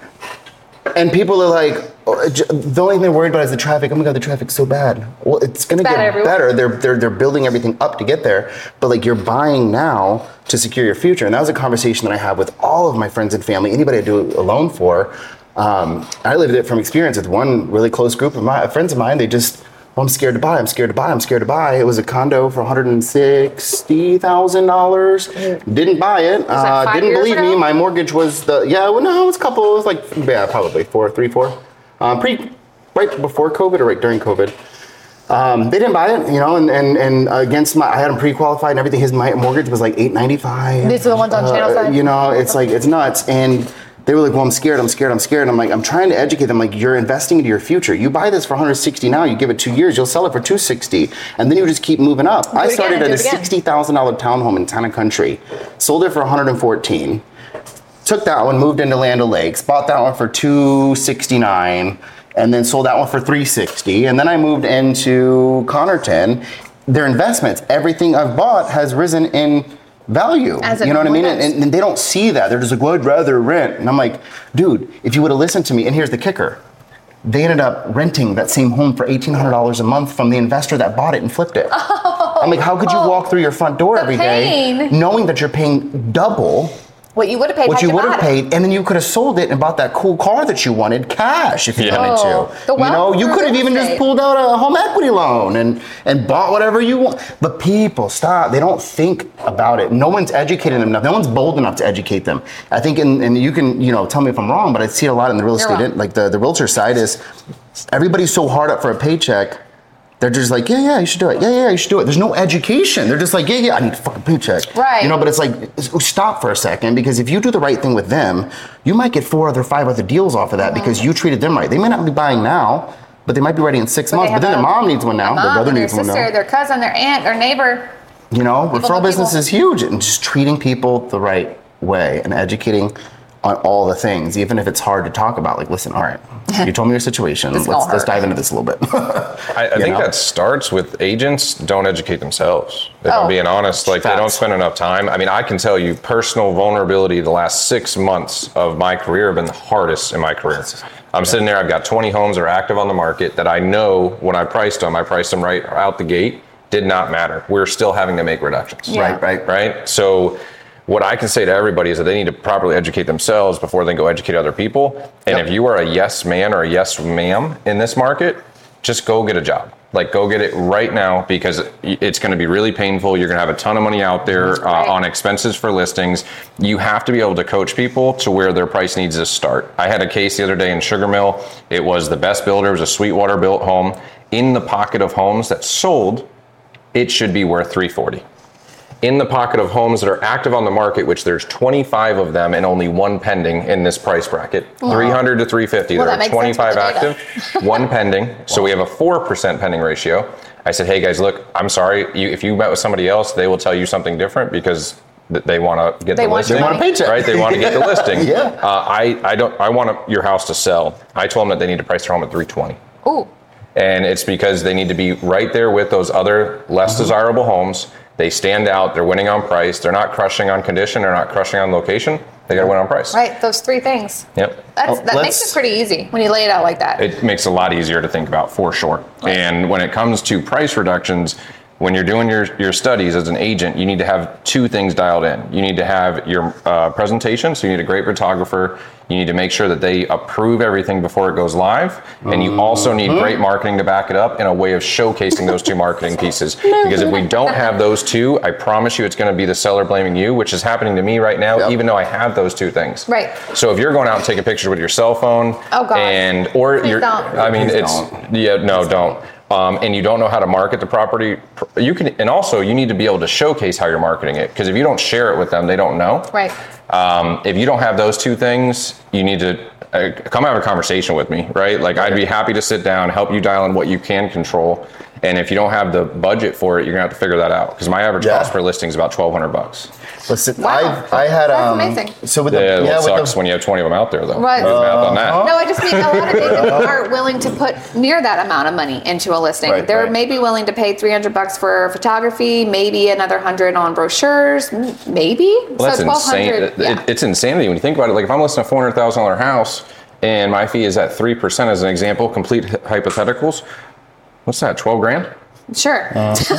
And people are like, oh, the only thing they're worried about is the traffic. Oh my God, the traffic's so bad. Well, it's going to bad get everywhere. better. They're, they're, they're building everything up to get there. But like you're buying now to secure your future. And that was a conversation that I have with all of my friends and family, anybody I do a loan for. Um, I lived it from experience with one really close group of my friends of mine. They just, oh, I'm scared to buy, I'm scared to buy, I'm scared to buy. It was a condo for one hundred sixty thousand dollars. Didn't buy it. Was that Uh, five didn't years believe ago? me. My mortgage was the, yeah, well, no, it was a couple, it was like, yeah, probably four, three, four. Um, pretty, right before COVID or right during COVID. Um, they didn't buy it, you know, and, and, and against my, I had him pre-qualified and everything. His my mortgage was like eight ninety-five. These are the ones on channel side? You know, it's like, it's nuts. And they were like, well, I'm scared, I'm scared, I'm scared. And I'm like, I'm trying to educate them. Like, you're investing into your future. You buy this for one hundred sixty now, you give it two years, you'll sell it for two sixty. And then you just keep moving up. I it again started and at do a it again. sixty thousand dollars townhome in Town and Country. Sold it for one hundred fourteen. Took that one, moved into Land O'Lakes, bought that one for two sixty-nine, and then sold that one for three sixty. And then I moved into Connerton. Their investments, everything I've bought has risen in value. As it You know what I mean? normally And, does. and they don't see that. They're just like, well, I'd rather rent. And I'm like, dude, if you would have listened to me, and here's the kicker. They ended up renting that same home for eighteen hundred dollars a month from the investor that bought it and flipped it. I'm like, how could you walk through your front door The every day pain. knowing that you're paying double What you would have paid what had you would have bought it. paid, and then you could have sold it and bought that cool car that you wanted cash if you Yeah. wanted Oh, to. the You know, wealth you through could have real even just estate. pulled out a home equity loan and and bought whatever you want. But people, stop. They don't think about it. No one's educated them enough. No one's bold enough to educate them. I think, in, and you can, you know, tell me if I'm wrong, but I see it a lot in the real You're estate, wrong. like the, the realtor side is everybody's so hard up for a paycheck. They're just like, yeah, yeah, you should do it. Yeah, yeah, you should do it. There's no education. They're just like, yeah, yeah, I need a fucking paycheck. Right. You know, but it's like, stop for a second, because if you do the right thing with them, you might get four other, five other deals off of that because you treated them right. They may not be buying now, but they might be ready in six But months. they But then have their a- mom needs one now. Their Their mom, brother their needs one sister, now. their cousin, their aunt, their neighbor. You know, People referral know business people. is huge, and just treating people the right way and educating on all the things, even if it's hard to talk about. Like, listen, all right, you told me your situation. This Let's don't let's hurt. dive into this a little bit. I, I You think know? that starts with agents don't educate themselves. If Oh. I'm being honest, like they don't Facts. spend enough time. I mean, I can tell you personal vulnerability the last six months of my career have been the hardest in my career. I'm sitting there, I've got twenty homes that are active on the market that I know when I priced them, I priced them right out the gate, did not matter. We're still having to make reductions. Yeah. Right, right. Right? So what I can say to everybody is that they need to properly educate themselves before they go educate other people. And Yep. if you are a yes man or a yes ma'am in this market, just go get a job. Like, go get it right now, because it's going to be really painful. You're going to have a ton of money out there uh, Right. on expenses for listings. You have to be able to coach people to where their price needs to start. I had a case the other day in Sugar Mill. It was the best builder. It was a Sweetwater built home. In the pocket of homes that sold, it should be worth three forty. In the pocket of homes that are active on the market, which there's twenty-five of them and only one pending in this price bracket, three hundred to three fifty. Well, there that are makes sense with twenty-five the data. active, one pending. So we have a four percent pending ratio. I said, hey guys, look, I'm sorry. You, if you met with somebody else, they will tell you something different because th- they want to get They the want listing. your They want a paycheck. Right? They want to get the listing. Yeah. Uh, I, I don't. I want a, your house to sell. I told them that they need to price their home at three twenty. Ooh. And it's because they need to be right there with those other less Mm-hmm. desirable homes. They stand out. They're winning on price. They're not crushing on condition. They're not crushing on location. They got to win on price. Right, those three things. Yep. That's, Oh, that makes let's- it pretty easy when you lay it out like that. It makes it a lot easier to think about, for sure. And when it comes to price reductions, when you're doing your, your studies as an agent, you need to have two things dialed in. You need to have your uh, presentation, so you need a great photographer. You need to make sure that they approve everything before it goes live. And you also need great marketing to back it up, and a way of showcasing those two marketing pieces. Because if we don't have those two, I promise you it's going to be the seller blaming you, which is happening to me right now, Yep. even though I have those two things. Right. So if you're going out and taking pictures with your cell phone, Oh, God. and or Please you're, don't. I mean, Please it's don't. yeah, no, don't. Um, and you don't know how to market the property, you can, and also you need to be able to showcase how you're marketing it. Because if you don't share it with them, they don't know. Right. Um, if you don't have those two things, you need to uh, come have a conversation with me, right? Like I'd be happy to sit down, help you dial in what you can control. And if you don't have the budget for it, you're gonna have to figure that out. Because my average Yeah. cost per listing is about twelve hundred bucks. Listen, Wow. I I had That's um. amazing. So with the Yeah, yeah, well, it with sucks the, when you have twenty of them out there, though. Right. Do the math on that. No, I just mean a lot of agents aren't willing to put near that amount of money into a listing. Right, They're right. maybe willing to pay three hundred bucks for photography, maybe another hundred on brochures, m- maybe. Well, that's so twelve insane. hundred. It- Yeah. it- it's insanity when you think about it. Like if I'm listing a four hundred thousand dollars house and my fee is at three percent as an example, complete hy- hypotheticals, what's that, twelve grand? Sure.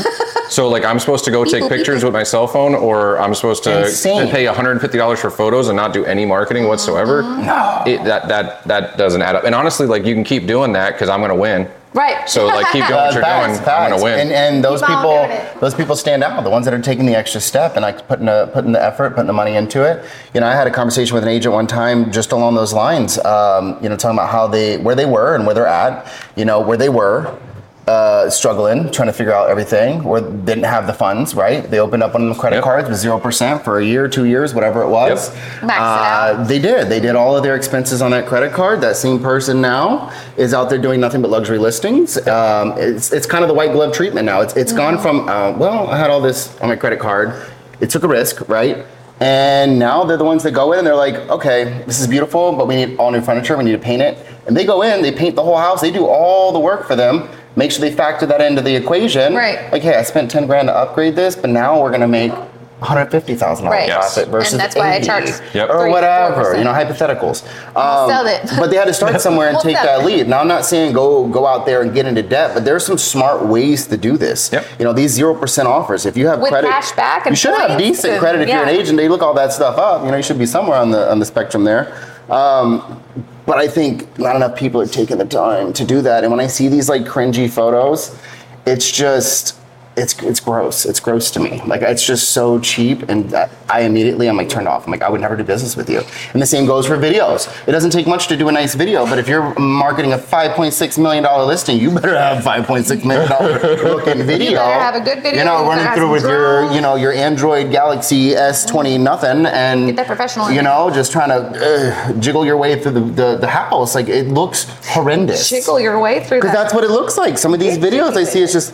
So like I'm supposed to go take Beep, boop, pictures beep. with my cell phone, or I'm supposed to Insane. pay one hundred fifty dollars for photos and not do any marketing whatsoever. No. It, that, that, that doesn't add up. And honestly, like you can keep doing that because I'm going to win. Right. So like keep doing what Uh, you're facts, doing. I'm facts. going to win. And and those Keep on people, doing it. those people stand out. The ones that are taking the extra step and like putting a, putting the effort, putting the money into it. You know, I had a conversation with an agent one time just along those lines. Um, you know, talking about how they, where they were and where they're at. You know, where they were. Uh, struggling, trying to figure out everything, or didn't have the funds, right? They opened up one of the credit Yep. cards with zero percent for a year, two years, whatever it was. Yep. Max it Uh, out. They did. They did all of their expenses on that credit card. That same person now is out there doing nothing but luxury listings. Um, it's it's kind of the white glove treatment now. It's it's gone from uh, well, I had all this on my credit card. It took a risk, right? And now they're the ones that go in and they're like, okay, this is beautiful, but we need all new furniture. We need to paint it. And they go in, they paint the whole house. They do all the work for them. Make sure they factor that into the equation. Right. Like, hey, I spent ten grand to upgrade this, but now we're gonna make one hundred fifty thousand dollars Right. profit And versus that's why I eighty, charge Yep. or three, whatever. four percent. You know, hypotheticals. Um, sell it. But they had to start somewhere and We'll take sell that it. lead. Now, I'm not saying go go out there and get into debt, but there's some smart ways to do this. Yep. You know, these zero percent offers. If you have With credit, cash back and you should have points decent and- credit if you're an yeah. agent. They look all that stuff up. You know, you should be somewhere on the on the spectrum there. Um, but I think not enough people are taking the time to do that. And when I see these like cringy photos, it's just. It's it's gross. It's gross to me. Like it's just so cheap, and that I immediately I'm like turned off. I'm like I would never do business with you. And the same goes for videos. It doesn't take much to do a nice video, but if you're marketing a five point six million dollar listing, you better have five point six million dollar looking video. You better have a good video. You know, You better running have through some with your drones. you know your Android Galaxy S twenty nothing, and Get that professional in You there. know, just trying to uh, jiggle your way through the, the the house. Like it looks horrendous. Jiggle your way through Because that. that's what it looks like. Some of these videos I see, it's just.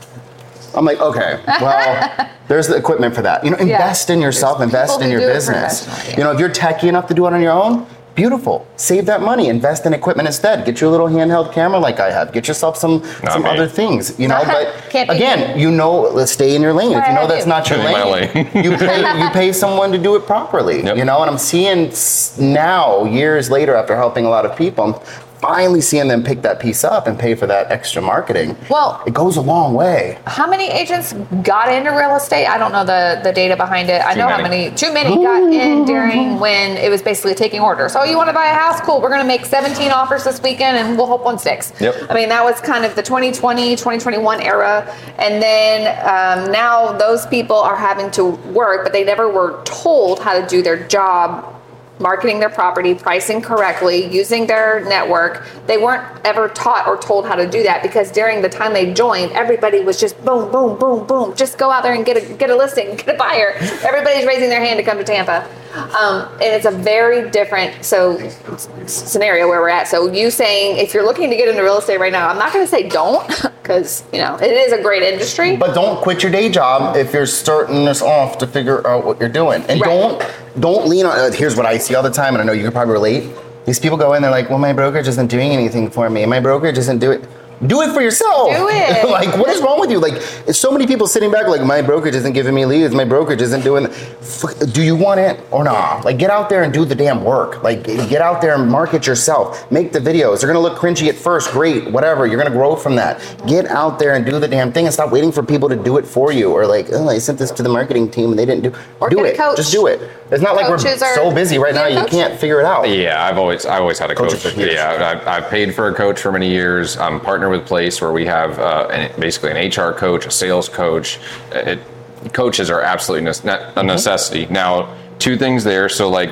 I'm like, okay, well, there's the equipment for that. You know, invest in yourself, There's invest people in who your do it business. professionally, You know, if you're techie enough to do it on your own, beautiful. Save that money, invest in equipment instead. Get you a little handheld camera like I have. Get yourself some Not some me. other things. You know, but Can't be again, you know, let's stay in your lane. If you Right, know I that's do. not your In my lane, lane. you pay you pay someone to do it properly. Yep. You know, and I'm seeing s- now, years later, after helping a lot of people, I'm finally seeing them pick that piece up and pay for that extra marketing. Well- it goes a long way. How many agents got into real estate? I don't know the, the data behind it. I Too know how many. many, too many got in during when it was basically taking orders. Oh, you want to buy a house? Cool. We're going to make seventeen offers this weekend and we'll hope one sticks. Yep. I mean, that was kind of the twenty twenty, twenty twenty-one era. And then um, now those people are having to work, but they never were told how to do their job, marketing their property, pricing correctly, using their network. They weren't ever taught or told how to do that because during the time they joined, everybody was just boom, boom, boom, boom. Just go out there and get a get a listing, get a buyer. Everybody's raising their hand to come to Tampa. Um, and it's a very different so s- scenario where we're at. So you saying if you're looking to get into real estate right now, I'm not going to say don't because you know it is a great industry. But don't quit your day job if you're starting this off to figure out what you're doing. And Right. don't don't lean on. Uh, here's what I see all the time, and I know you can probably relate. These people go in, they're like, "Well, my brokerage isn't doing anything for me. My brokerage isn't doing." Do it for yourself. Do it. Like, what is wrong with you? Like, it's so many people sitting back, like, my brokerage isn't giving me leads. My brokerage isn't doing. F- do you want it or not? Like, get out there and do the damn work. Like, get out there and market yourself. Make the videos. They're gonna look cringy at first. Great, whatever. You're gonna grow from that. Get out there and do the damn thing, and stop waiting for people to do it for you. Or like, oh, I sent this to the marketing team and they didn't do. Or do get a it. coach. Just do it. It's not like we're Coaches are- so busy right now. Yeah, You coaches. can't figure it out. Yeah, I've always I always had a Coaches coach. for years. Yeah, I've, I've paid for a coach for many years. I'm partnered with Place where we have uh, an, basically an H R coach, a sales coach. It, coaches are absolutely ne- a necessity. Now, two things there. So like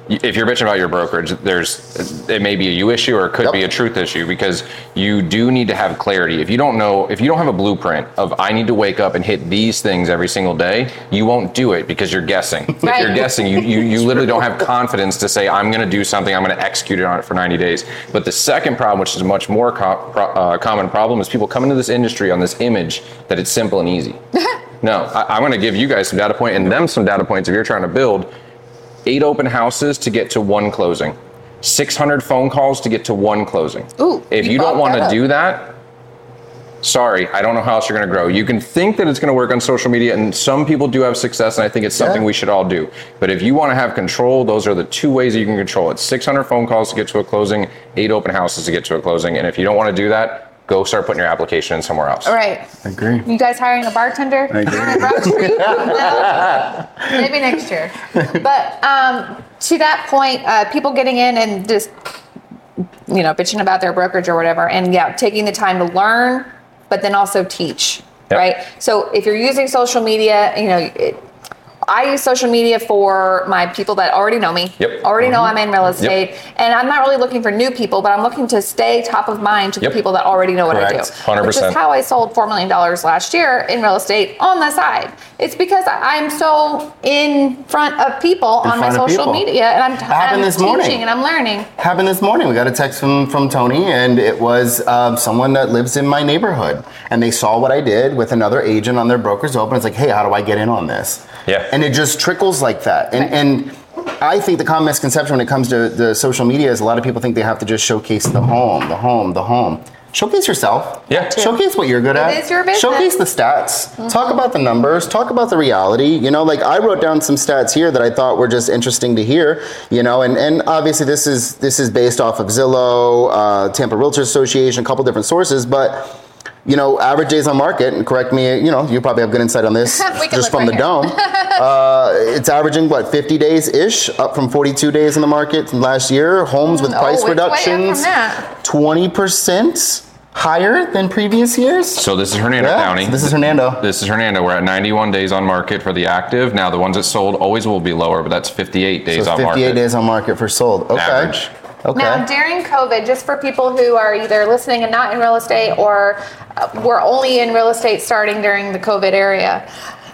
if you're bitching about your brokerage, there's it may be a you issue or it could Yep. be a truth issue, because you do need to have clarity. If you don't know, if you don't have a blueprint of I need to wake up and hit these things every single day, you won't do it because you're guessing. Right. If you're guessing, you you, you literally don't have confidence to say I'm going to do something, I'm going to execute it on it for ninety days. But the second problem, which is a much more co- pro, uh, common problem, is people come into this industry on this image that it's simple and easy. No, I, I'm going to give you guys some data point and them some data points if you're trying to build. Eight open houses to get to one closing. six hundred phone calls to get to one closing. Ooh, if you you don't bumped want that to up. do that, sorry, I don't know how else you're going to grow. You can think that it's going to work on social media, and some people do have success, and I think it's something Yeah. we should all do. But if you want to have control, those are the two ways that you can control it. six hundred phone calls to get to a closing, eight open houses to get to a closing. And if you don't want to do that, go start putting your application in somewhere else. All right. I agree. You guys hiring a bartender? I agree. You're in Broad Street? No? Maybe next year. But um, to that point, uh, people getting in and just, you know, bitching about their brokerage or whatever, and yeah, taking the time to learn, but then also teach, Yep. right? So if you're using social media, you know, it, I use social media for my people that already know me, Yep. already know I'm in real estate, and I'm not really looking for new people, but I'm looking to stay top of mind to Yep. the people that already know what I do. Correct. one hundred percent. Which is how I sold four million dollars last year in real estate on the side. It's because I'm so in front of people In on my front of social people. media, and I'm, Happened I'm this teaching morning. and I'm learning. Happened this morning. We got a text from, from Tony, and it was um, someone that lives in my neighborhood. And they saw what I did with another agent on their Brokers Open. It's like, hey, how do I get in on this? Yeah. And it just trickles like that. And, and I think the common misconception when it comes to the social media is a lot of people think they have to just showcase the home, the home, the home. Showcase yourself. Yeah. Showcase what you're good at. is your business. Showcase the stats. Talk about the numbers. Talk about the reality. You know, like I wrote down some stats here that I thought were just interesting to hear. You know, and, and obviously this is this is based off of Zillow, uh, Tampa Realtors Association, a couple different sources, but. You know, average days on market, and correct me, you know, you probably have good insight on this We can just look from right the here. dome. uh, it's averaging, what, fifty days-ish, up from forty-two days in the market from last year. Homes with Oh, price it's way up from reductions, that. twenty percent higher than previous years. So this is Hernando Yeah, County. so this is Hernando. This is Hernando. We're at ninety-one days on market for the active. Now the ones that sold always will be lower, but that's fifty-eight days So on it's fifty-eight market. days on market for sold. Okay. Average. Okay. Now, during COVID, just for people who are either listening and not in real estate, or uh, were only in real estate starting during the COVID area,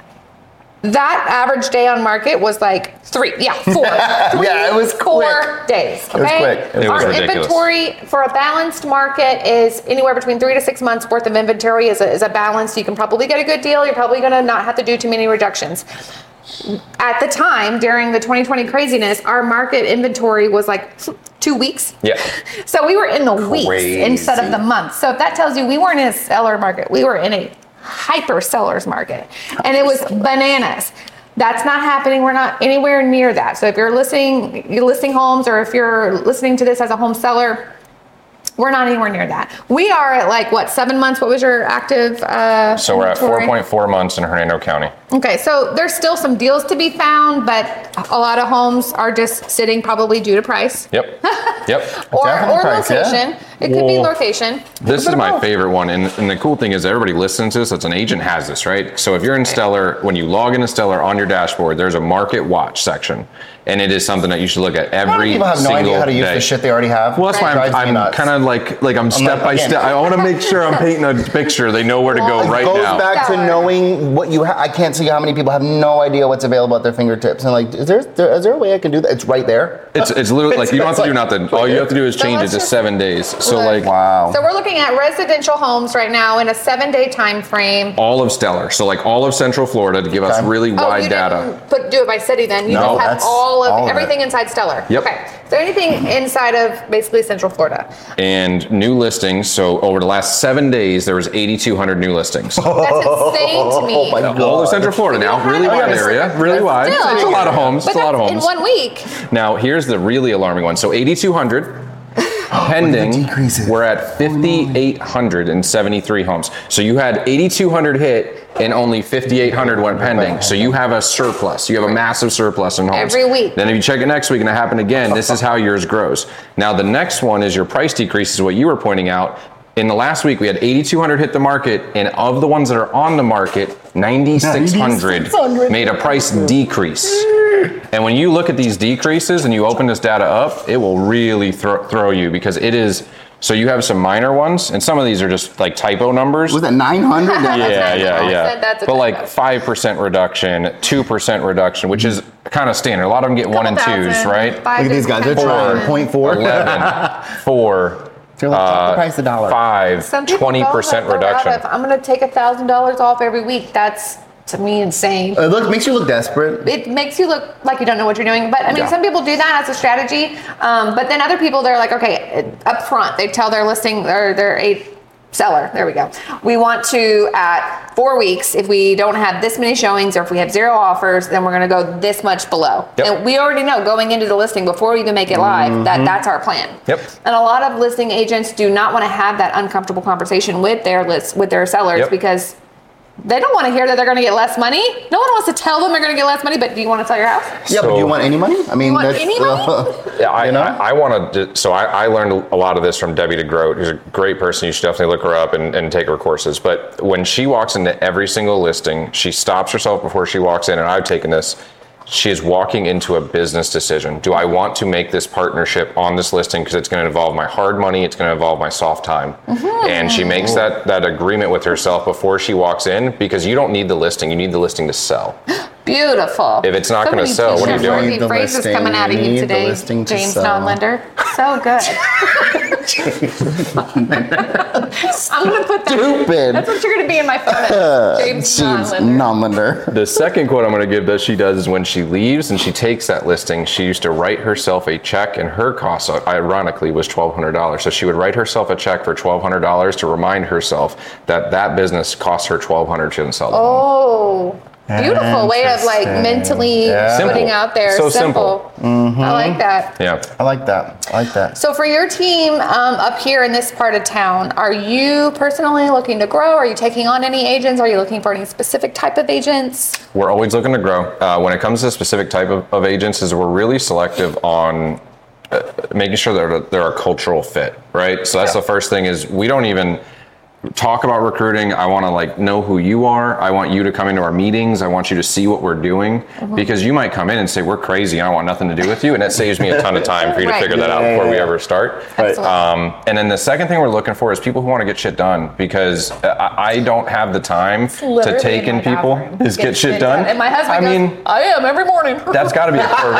that average day on market was like three, yeah, four. Three, Yeah, it was four quick. days. was Okay, quick. It was our ridiculous. inventory for a balanced market is anywhere between three to six months worth of inventory is a, is a balance. You can probably get a good deal. You're probably going to not have to do too many reductions. At the time, during the twenty twenty craziness, our market inventory was like two weeks. Yeah. So we were in the weeks Crazy. instead of the months. So if that tells you we weren't in a seller market, we were in a hyper seller's market. And it was bananas. That's not happening. We're not anywhere near that. So if you're listing, you're listing homes, or if you're listening to this as a home seller, we're not anywhere near that. We are at like what, seven months? What was your active? Uh, So we're at four inventory? point four months in Hernando County. Okay, so there's still some deals to be found, but a lot of homes are just sitting probably due to price. Yep. Yep. Or, Definitely or price, yeah. location. It could be Whoa. location. This Bit is of my both. favorite one, and, and the cool thing is everybody listens to this. That's an agent has this, right? So if you're in Stellar, when you log into Stellar on your dashboard, there's a market watch section, and it is something that you should look at A lot of every people have no single idea how to use day. the shit they already have. Well, that's why Drives me I'm, I'm nuts. kind of like like I'm step like, by again. step. I want to make sure I'm painting a picture. They know where to go Well, right It goes now. back to Stellar. knowing what you have. I can't tell you how many people have no idea what's available at their fingertips. And like, is there, there is there a way I can do that? It's right there. It's it's literally like you don't have to do It's like- nothing. All you have to do is So change it let's to just seven days. So look. like Wow. So we're looking at residential homes right now in a seven-day time frame. all of Stellar. So like all of Central Florida to give us Okay. really Oh, wide you data. didn't put, do it by city then. You No, just have that's all of all of everything it. inside Stellar. Yep. Okay. So anything inside of basically Central Florida. And new listings. So over the last seven days, there was eighty-two hundred new listings. That's insane to me. Oh my God. All of Central Florida now, really Yeah, wide but area, really wide. Still. It's a lot of homes. But It's a lot of that's homes. in one week. Now here's the really alarming one. So eighty-two hundred pending. decreases? We're at fifty-eight hundred seventy-three homes. So you had eighty-two hundred hit and only fifty-eight hundred went pending. So you have a surplus. You have a massive surplus in homes. Every week. Then if you check it next week and it happened again, this is how yours grows. Now the next one is your price decrease is what you were pointing out. in the last week, we had eighty-two hundred hit the market, and of the ones that are on the market, ninety-six hundred made a price decrease. And when you look at these decreases and you open this data up, it will really throw, throw you because it is. So you have some minor ones, and some of these are just like typo numbers. Was that nine hundred? Yeah, yeah, yeah. That's a but like typo. five percent reduction, two percent reduction, which is kind of standard. A lot of them get one and twos, right? Look at these guys. They're trying. Point four. eleven, four, They're like, uh, the price of a dollar. five, Some people twenty percent go that route reduction. of, I'm going to take a thousand dollars off every week. That's to me insane. It look, makes you look desperate. It makes you look like you don't know what you're doing. But I mean, Yeah. some people do that as a strategy. Um, but then other people, they're like, okay, up front, they tell their listing or their a seller. There we go. We want to at four weeks. If we don't have this many showings or if we have zero offers, then we're going to go this much below. Yep. And we already know going into the listing before we even make it live Mm-hmm. that that's our plan. Yep. And a lot of listing agents do not want to have that uncomfortable conversation with their list with their sellers Yep. because they don't want to hear that they're going to get less money. No one wants to tell them they're going to get less money, but do you want to sell your house? Yeah, but do you want any money? I mean, want that's any money? uh, Yeah, I, you know? I, I want to. So I, I learned a lot of this from Debbie DeGroat, who's a great person. You should definitely look her up and, and take her courses. But when she walks into every single listing, she stops herself before she walks in, and I've taken this. She is walking into a business decision. Do I want to make this partnership on this listing because it's going to involve my hard money, it's going to involve my soft time. Mm-hmm. And she makes that, that agreement with herself before she walks in because you don't need the listing, you need the listing to sell. Beautiful. If it's not So gonna many sell, what are you t-shirts, doing? worthy Need the phrases listing. coming out of You you need the today, listing to James sell. non-lender. So good. I'm going to put that. Stupid. That's what you're going to be in my phone. James She's non-lender. non-lender. The second quote I'm going to give that she does is when she leaves and she takes that listing, she used to write herself a check, and her cost, ironically, was twelve hundred dollars. So she would write herself a check for twelve hundred dollars to remind herself that that business cost her twelve hundred dollars. She didn't sell the home. Oh, beautiful way of like Interesting. mentally Yeah. putting Simple. out there. So simple. I like that. Yeah. I like that. I like that. So for your team um, up here in this part of town, are you personally looking to grow? Are you taking on any agents? Are you looking for any specific type of agents? We're always looking to grow. Uh, when it comes to a specific type of, of agents, is we're really selective on uh, making sure that they're, they're a cultural fit, right? So that's Yeah. the first thing is we don't even talk about recruiting. I want to like know who you are. I want you to come into our meetings. I want you to see what we're doing because you might come in and say, we're crazy and I want nothing to do with you. And that saves me a ton of time for you to Right. figure that out Yeah, before we yeah. ever start. Absolutely. Um, and then the second thing we're looking for is people who want to get shit done because I, I don't have the time to Literally take in my people bathroom. is get, shit done. And my husband I goes, mean, I am every morning. that's got to be a core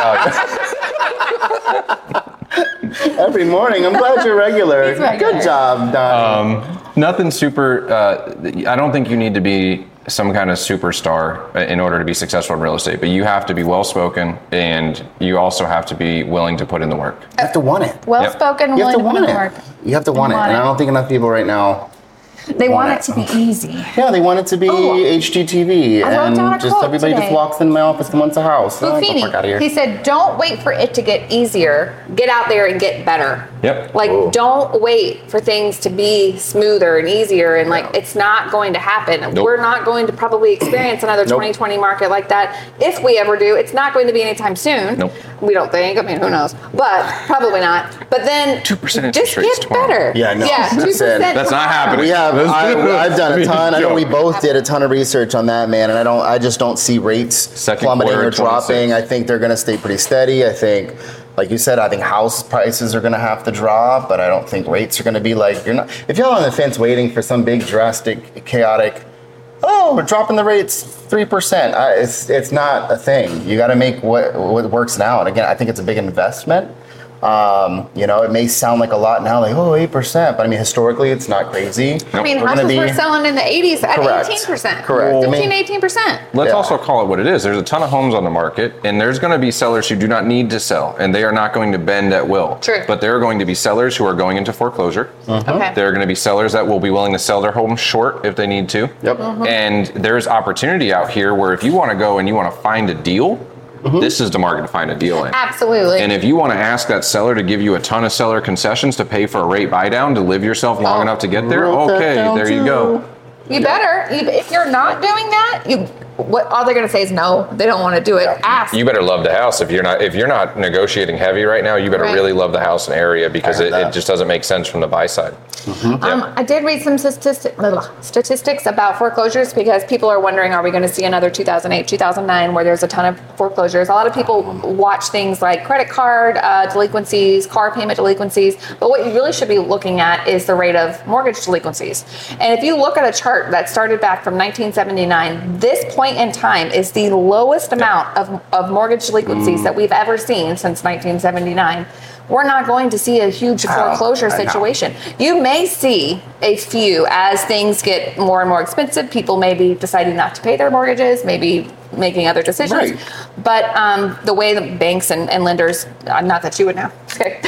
value. Every morning. I'm glad you're regular. He's regular. Good job, Donnie. Nothing super. Uh, I don't think you need to be some kind of superstar in order to be successful in real estate, but you have to be well spoken and you also have to be willing to put in the work. You have to want it. Well spoken, You have willing to to put in want the it. work. You have to want it. want And I it. don't think enough people right now. They want Want it it. to be easy. Yeah, they want it to be Oh. H G T V. I wrote and down a just quote everybody today. just walks into my office and wants a house. Oh, get the fuck out of here. Buffini, he said, don't wait for it to get easier. Get out there and get better. Yep. Like, Whoa. don't wait for things to be smoother and easier. And like, it's not going to happen. Nope. We're not going to probably experience another Nope. twenty twenty market like that. If we ever do, it's not going to be anytime soon. Nope. We don't think. I mean, who knows? But probably not. But then two percent just interest rates get tomorrow. better. Yeah, no, Yeah, two listen, percent. That's not happening. We have. Let's I, do it. I've done a Me ton. I know too. we both did a ton of research on that, man, and I don't. I just don't see rates Second plummeting quarter or dropping. twenty-six. I think they're going to stay pretty steady. I think, like you said, I think house prices are going to have to drop, but I don't think rates are going to be like you're not. If y'all on the fence waiting for some big, drastic, chaotic, oh, we're dropping the rates three percent. It's it's not a thing. You got to make what what works now. And again, I think it's a big investment. Um, you know, it may sound like a lot now, like, oh, eight percent, but I mean, historically, it's not crazy. I mean, We're gonna houses be- were selling in the eighties at Correct. eighteen percent. Correct. I mean- fifteen, eighteen percent. Let's Yeah. also call it what it is. There's a ton of homes on the market, and there's going to be sellers who do not need to sell, and they are not going to bend at will. True. But there are going to be sellers who are going into foreclosure. Okay. There are going to be sellers that will be willing to sell their home short if they need to. Yep. Mm-hmm. And there's opportunity out here where if you want to go and you want to find a deal, this is the market to find a deal in. Absolutely. And if you want to ask that seller to give you a ton of seller concessions to pay for a rate buy down to live yourself long Oh. enough to get there, Wrote that okay, down there you too. go. You better. You, if you're not doing that, you what all they're going to say is no. They don't want to do it. Ask. You better love the house. If you're not if you're not negotiating heavy right now, you better Right. really love the house and area because it, that. it just doesn't make sense from the buy side. Mm-hmm. Um, I did read some statistic, statistics about foreclosures because people are wondering, are we going to see another two thousand eight, two thousand nine where there's a ton of foreclosures? A lot of people watch things like credit card uh, delinquencies, car payment delinquencies, but what you really should be looking at is the rate of mortgage delinquencies. And if you look at a chart that started back from nineteen seventy-nine, this point in time is the lowest amount of, of mortgage delinquencies mm. that we've ever seen since nineteen seventy-nine. We're not going to see a huge foreclosure oh, situation. You may see a few as things get more and more expensive. People may be deciding not to pay their mortgages, maybe making other decisions. Right. But um, the way the banks and, and lenders, uh, not that you would know, okay,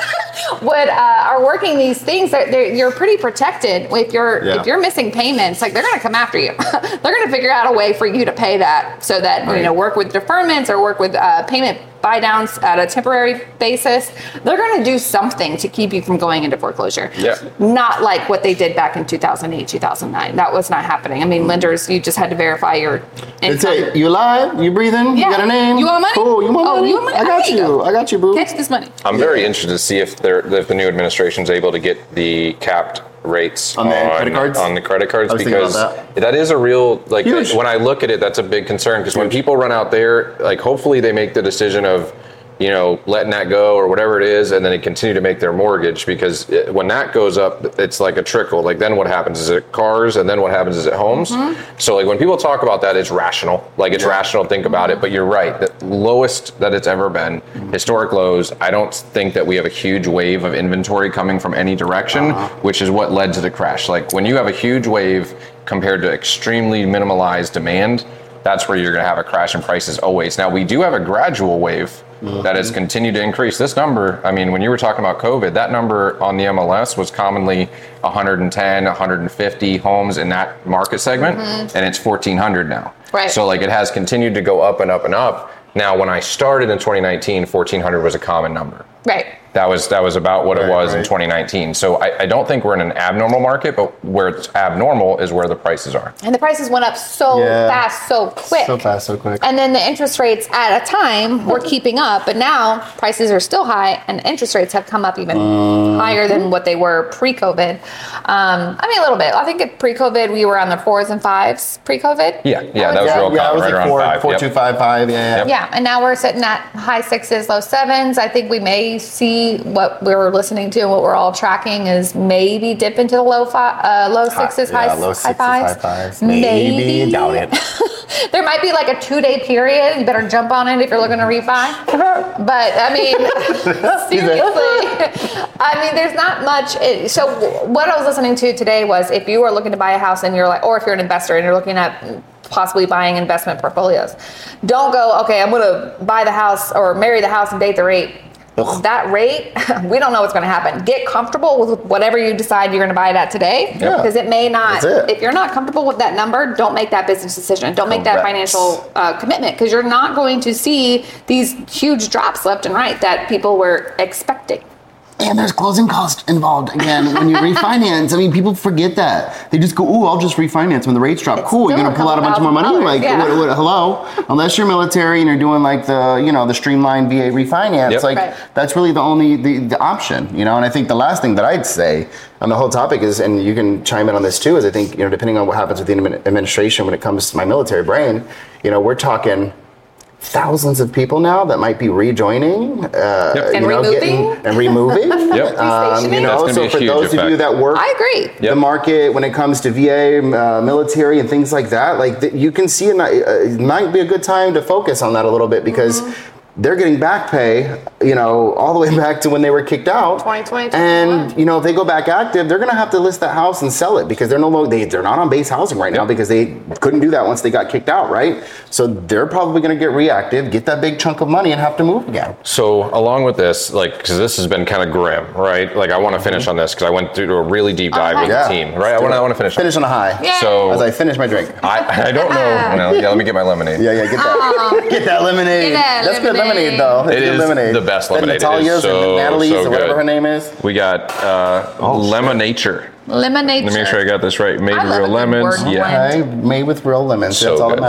would uh, are working these things, that you're pretty protected. If you're Yeah. if you're missing payments, like they're going to come after you. They're going to figure out a way for you to pay that, so that Right. you know, work with deferments or work with uh, payment buy downs at a temporary basis. They're going to do something to keep you from going into foreclosure. Yeah. Not like what they did back in two thousand eight, two thousand nine. That was not happening. I mean, lenders, you just had to verify your That's income. it. You alive? You breathing? Yeah. You got a name? You want money? Cool. You want Oh, money? you want money? I got Here you. you go. I got you, boo. Catch this money. I'm very interested to see if they're if the new administration's able to get the capped rates On the credit cards? on the credit cards I was thinking because about that is a real like Huge. when I look at it, that's a big concern because when people run out there, like hopefully they make the decision of, you know, letting that go or whatever it is, and then they continue to make their mortgage because it, when that goes up, it's like a trickle. Like then what happens is it cars, and then what happens is it homes. Mm-hmm. So like when people talk about that, it's rational. Like it's Yeah. rational to think about it, but you're right. The lowest that it's ever been, historic lows. I don't think that we have a huge wave of inventory coming from any direction, Uh-huh. which is what led to the crash. Like when you have a huge wave compared to extremely minimalized demand, that's where you're going to have a crash in prices always. Now we do have a gradual wave that has continued to increase. This number, I mean, when you were talking about COVID, that number on the M L S was commonly one hundred ten, one hundred fifty homes in that market segment, and it's fourteen hundred now. Right. So like it has continued to go up and up and up. Now, when I started in twenty nineteen, fourteen hundred was a common number. Right. That was that was about what Right, it was in right. twenty nineteen. So I, I don't think we're in an abnormal market, but where it's abnormal is where the prices are. And the prices went up so Yeah. fast, so quick. So fast, so quick. And then the interest rates at a time were keeping up, but now prices are still high, and interest rates have come up even Mm-hmm. higher than what they were pre-COVID. Um, I mean, a little bit. I think at pre-COVID we were on the fours and fives. Pre-COVID. Yeah, yeah, that was say. real yeah, I common, was right like around four, five. four, Yep. two, five, five. Yeah, yeah. Yep. Yeah, and now we're sitting at high sixes, low sevens. I think we may see what we're listening to and what we're all tracking is maybe dip into the low fi- uh, low sixes, yeah, high, low high sixes, fives. high fives. Maybe, doubt it. There might be like a two-day period. You better jump on it if you're looking to refi. But I mean, seriously, I mean, there's not much. It, so what I was listening to today was if you are looking to buy a house and you're like, or if you're an investor and you're looking at possibly buying investment portfolios, don't go, okay, I'm going to buy the house or marry the house and date the rate. Ugh. That rate, we don't know what's going to happen. Get comfortable with whatever you decide you're going to buy it at today, Yeah. because it may not. That's it. If you're not comfortable with that number, don't make that business decision. Don't make that Correct. financial uh, commitment, because you're not going to see these huge drops left and right that people were expecting. And there's closing costs involved again when you refinance. I mean, people forget that. They just go, "Ooh, I'll just refinance when the rates drop." It's Cool, you're still gonna a pull out a bunch couple more money. thousand Like, dollars, yeah. what, what, hello? Unless you're military and you're doing like the, you know, the streamlined V A refinance. Yep. Like, Right. that's really the only the, the option, you know. And I think the last thing that I'd say on the whole topic is, and you can chime in on this too, is I think, you know, depending on what happens with the admin- administration when it comes to my military brain, you know, we're talking thousands of people now that might be rejoining, uh, Yep. you And know, removing. getting and removing. Yep. Um, you That's know, gonna so be a for huge those of effect. you that work I agree. the Yep. market when it comes to V A, uh, military, and things like that, like th- you can see it, might- uh, it might be a good time to focus on that a little bit because they're getting back pay, you know, all the way back to when they were kicked out. twenty twenty, And twenty-one. you know, if they go back active, they're going to have to list that house and sell it because they're no longer they they're not on base housing right now Yep. because they couldn't do that once they got kicked out, right? So they're probably going to get reactive, get that big chunk of money, and have to move again. So along with this, like, because this has been kind of grim, right? Like, I want to finish on this because I went through a really deep dive with Yeah. the team, right? I want to I want to finish. Finish on a high. Yeah. So As I finish my drink. I, I don't know. No, yeah, let me get my lemonade. Yeah, yeah, get that. Get that lemonade. Get that That's good lemonade. lemonade, though. It's It good is lemonade. the best That lemonade. It is Natalia's so, or Natalie's so or whatever good. her name is. We got uh, Oh, shit. Lemonature. Lemonade. Let me make sure I got this right. Made I with love real a good lemons. word Yeah. blend. Okay, made with real lemons. So That's all good. that matters.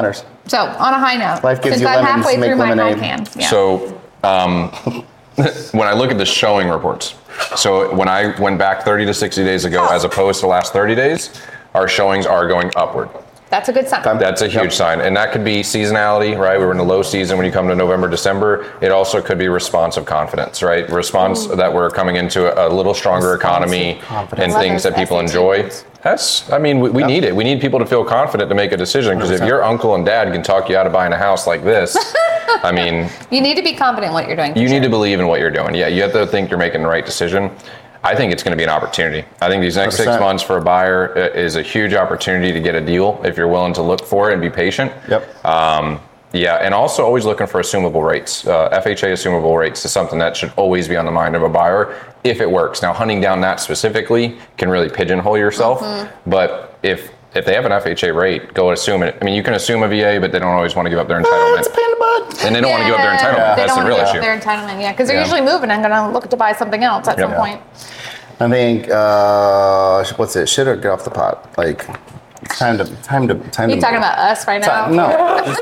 So on a high note, Life gives since you I'm lemons halfway to make through my lemonade. high can. Yeah. So um, when I look at the showing reports, so when I went back thirty to sixty days ago, as opposed to last thirty days, our showings are going upward. That's a good sign. That's a huge Yep. sign. And that could be seasonality, right? We were in a low season when you come to November, December. It also could be response of confidence, right? Response that we're coming into a, a little stronger economy confidence. and Love things those that people S A T enjoy. words. That's, I mean, we, we need it. We need people to feel confident to make a decision, because if your uncle and dad can talk you out of buying a house like this, I mean, You need to be confident in what you're doing. for you sure. need to believe in what you're doing. Yeah, you have to think you're making the right decision. I think it's going to be an opportunity. I think these next one hundred percent. six months for a buyer uh, is a huge opportunity to get a deal if you're willing to look for it and be patient. Yep. Um, yeah, and also always looking for assumable rates. Uh, F H A assumable rates is something that should always be on the mind of a buyer if it works. Now, hunting down that specifically can really pigeonhole yourself, Mm-hmm. but if if they have an F H A rate, go assume it. I mean, you can assume a V A, but they don't always want to give up their Oh, entitlement. it's a pain in the butt. And they don't want to give up their Yeah, entitlement. They That's don't the want real to give issue. up their entitlement, yeah, because they're Yeah. usually moving and going to look to buy something else at Yep. some Yeah. point. I think uh, what's it? Shit or get off the pot? Like it's time to time to time You to. talking about us right now? Time- no.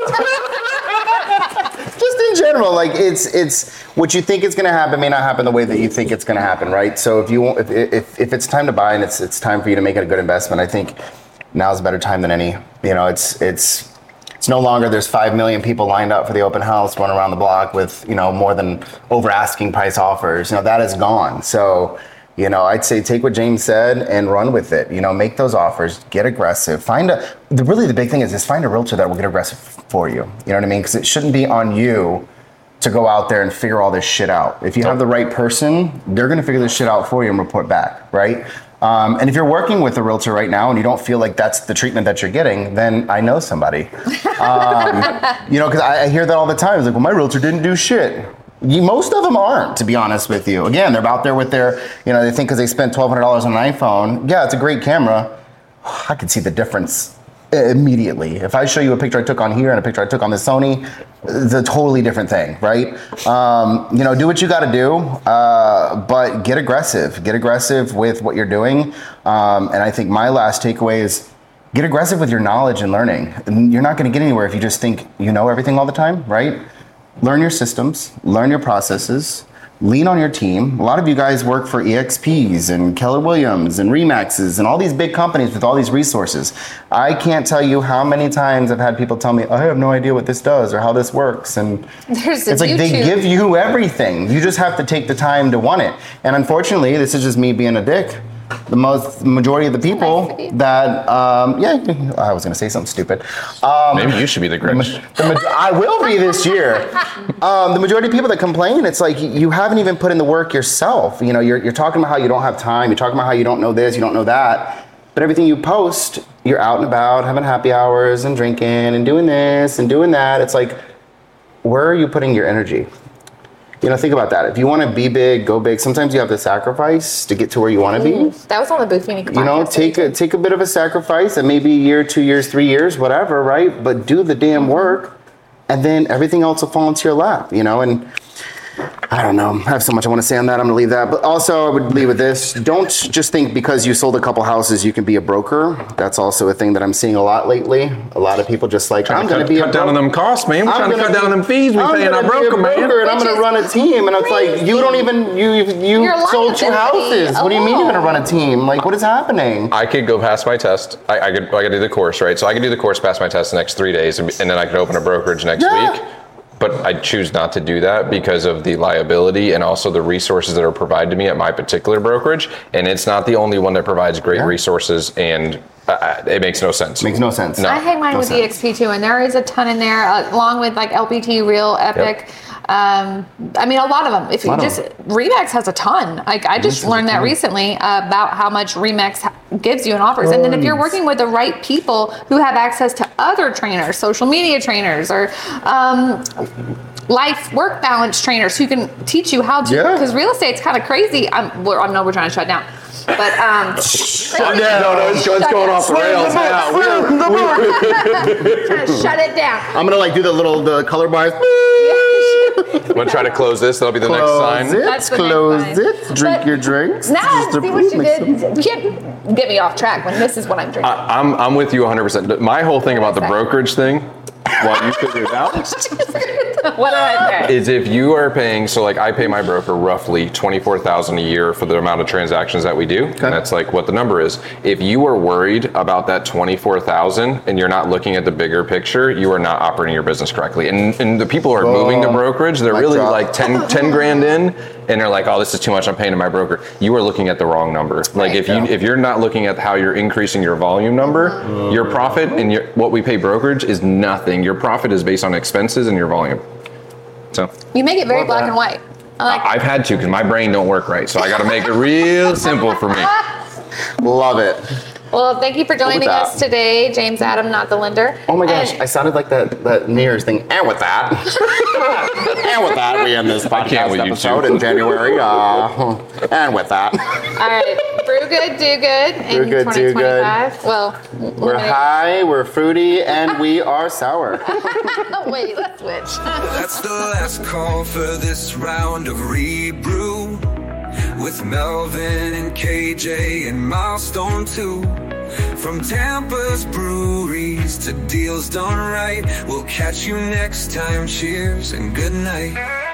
Just in general, like it's it's what you think is going to happen may not happen the way that you think it's going to happen, right? So if you want, if, if if it's time to buy and it's it's time for you to make it a good investment, I think now's a better time than any. You know, it's it's. It's no longer there's five million people lined up for the open house, running around the block with, you know, more than over asking price offers. You know, that is gone. So, you know, I'd say take what James said and run with it. You know, make those offers, get aggressive. Find a, the, really the big thing is, is find a realtor that will get aggressive for you. You know what I mean? Because it shouldn't be on you to go out there and figure all this shit out. If you have the right person, they're going to figure this shit out for you and report back, right? Um, and if you're working with a realtor right now and you don't feel like that's the treatment that you're getting, then I know somebody. Um, you know, because I, I hear that all the time. It's like, well, my realtor didn't do shit. You, most of them aren't, to be honest with you. Again, they're out there with their, you know, they think because they spent twelve hundred dollars on an iPhone, yeah, it's a great camera. I can see the difference immediately. If I show you a picture I took on here and a picture I took on the Sony, it's a totally different thing, right? Um, you know, do what you got to do, uh, but get aggressive. Get aggressive with what you're doing. Um, and I think my last takeaway is get aggressive with your knowledge and learning. And you're not going to get anywhere if you just think you know everything all the time, right? Learn your systems, learn your processes, lean on your team. A lot of you guys work for E X Ps and Keller Williams and Remaxes and all these big companies with all these resources. I can't tell you how many times I've had people tell me, I have no idea what this does or how this works. And There's it's like YouTube. they give you everything. You just have to take the time to want it. And unfortunately, this is just me being a dick. The most majority of the people Nice of you. that, um, yeah, I was going to say something stupid. Um, Maybe you should be the Grinch. the ma- I will be this year. Um, the majority of people that complain, it's like you haven't even put in the work yourself. You know, you're, you're talking about how you don't have time. You're talking about how you don't know this, you don't know that. But everything you post, you're out and about, having happy hours and drinking and doing this and doing that. It's like, where are you putting your energy? You know, think about that. If you want to be big, go big. Sometimes you have to sacrifice to get to where you want to be. That was on the Buffini podcast. You know, take a, take a bit of a sacrifice, and maybe a year, two years, three years, whatever, right? But do the damn work, and then everything else will fall into your lap, you know? And I don't know. I have so much I want to say on that. I'm going to leave that. But also, I would leave with this. Don't just think because you sold a couple houses, you can be a broker. That's also a thing that I'm seeing a lot lately. A lot of people just like, I'm going to cut, be a cut down broker. on them costs, man. We're I'm trying to gonna cut down be- on them fees we I'm paying gonna our be a broker, man. broker, and I'm Which going to is run a team, and it's like you don't even you you Your sold two liability houses. What do you mean you're going to alone. run a team? Like, what is happening? I could go pass my test. I, I could I could do the course, right? So I could do the course, pass my test the next three days, and, and then I could open a brokerage next Yeah. week. But I choose not to do that because of the liability and also the resources that are provided to me at my particular brokerage. And it's not the only one that provides great Yeah. resources, and uh, it makes no sense. Makes no sense. No. I hang mine No with sense. E X P too, and there is a ton in there, uh, along with like L P T, Real, Epic. Um, I mean, a lot of them. If you Lot of just Remax has a ton. Like I just has a learned that ton. recently uh, about how much Remax ha- gives you in offers, and then if you're working with the right people who have access to other trainers, social media trainers, or um, life work balance trainers who can teach you how to. Yeah. Because real estate's kind of crazy. I'm, we're, I know we're trying to shut down, but um, shut No, no, it's, it's going off the rails now. trying to shut it down. I'm gonna like do the little the color bars. I'm gonna try to close this. That'll be the next sign. Close it. That's the next Close sign. it. Drink But your drinks. Now Just see a- what you make some- did. You can't get me off track when this is what I'm drinking. I, I'm I'm with you one hundred percent. My whole thing about the Second. brokerage thing while you figure it out. What did I say? Is if you are paying, so like I pay my broker roughly twenty-four thousand dollars a year for the amount of transactions that we do, okay. And that's like what the number is. If you are worried about that twenty-four thousand dollars and you're not looking at the bigger picture, you are not operating your business correctly. And, and the people who are oh, moving to brokerage, they're really drop. like ten, ten grand in, and they're like, oh, this is too much, I'm paying to my broker. You are looking at the wrong number. Like right, if yeah. you if you're not looking at how you're increasing your volume number, mm-hmm. your profit and your what we pay brokerage is nothing. Your profit is based on expenses and your volume. So you make it very black that. and white. I like I've had to because my brain don't work right, so I got to make it real simple for me. Love it. Well, thank you for joining us today, James Adam, not the lender. Oh my gosh, and I sounded like that, that New Year's thing. And with that, and with that, we end this podcast episode in January. Uh, and with that. All right, brew good, do good brew in good, twenty twenty-five. Do good. Well, we're high, we're fruity, and we are sour. Wait, let's switch. That's the last call for this round of Rebrew. With Melvin and K J and Milestone too. From Tampa's breweries to deals done right. We'll catch you next time. Cheers and good night.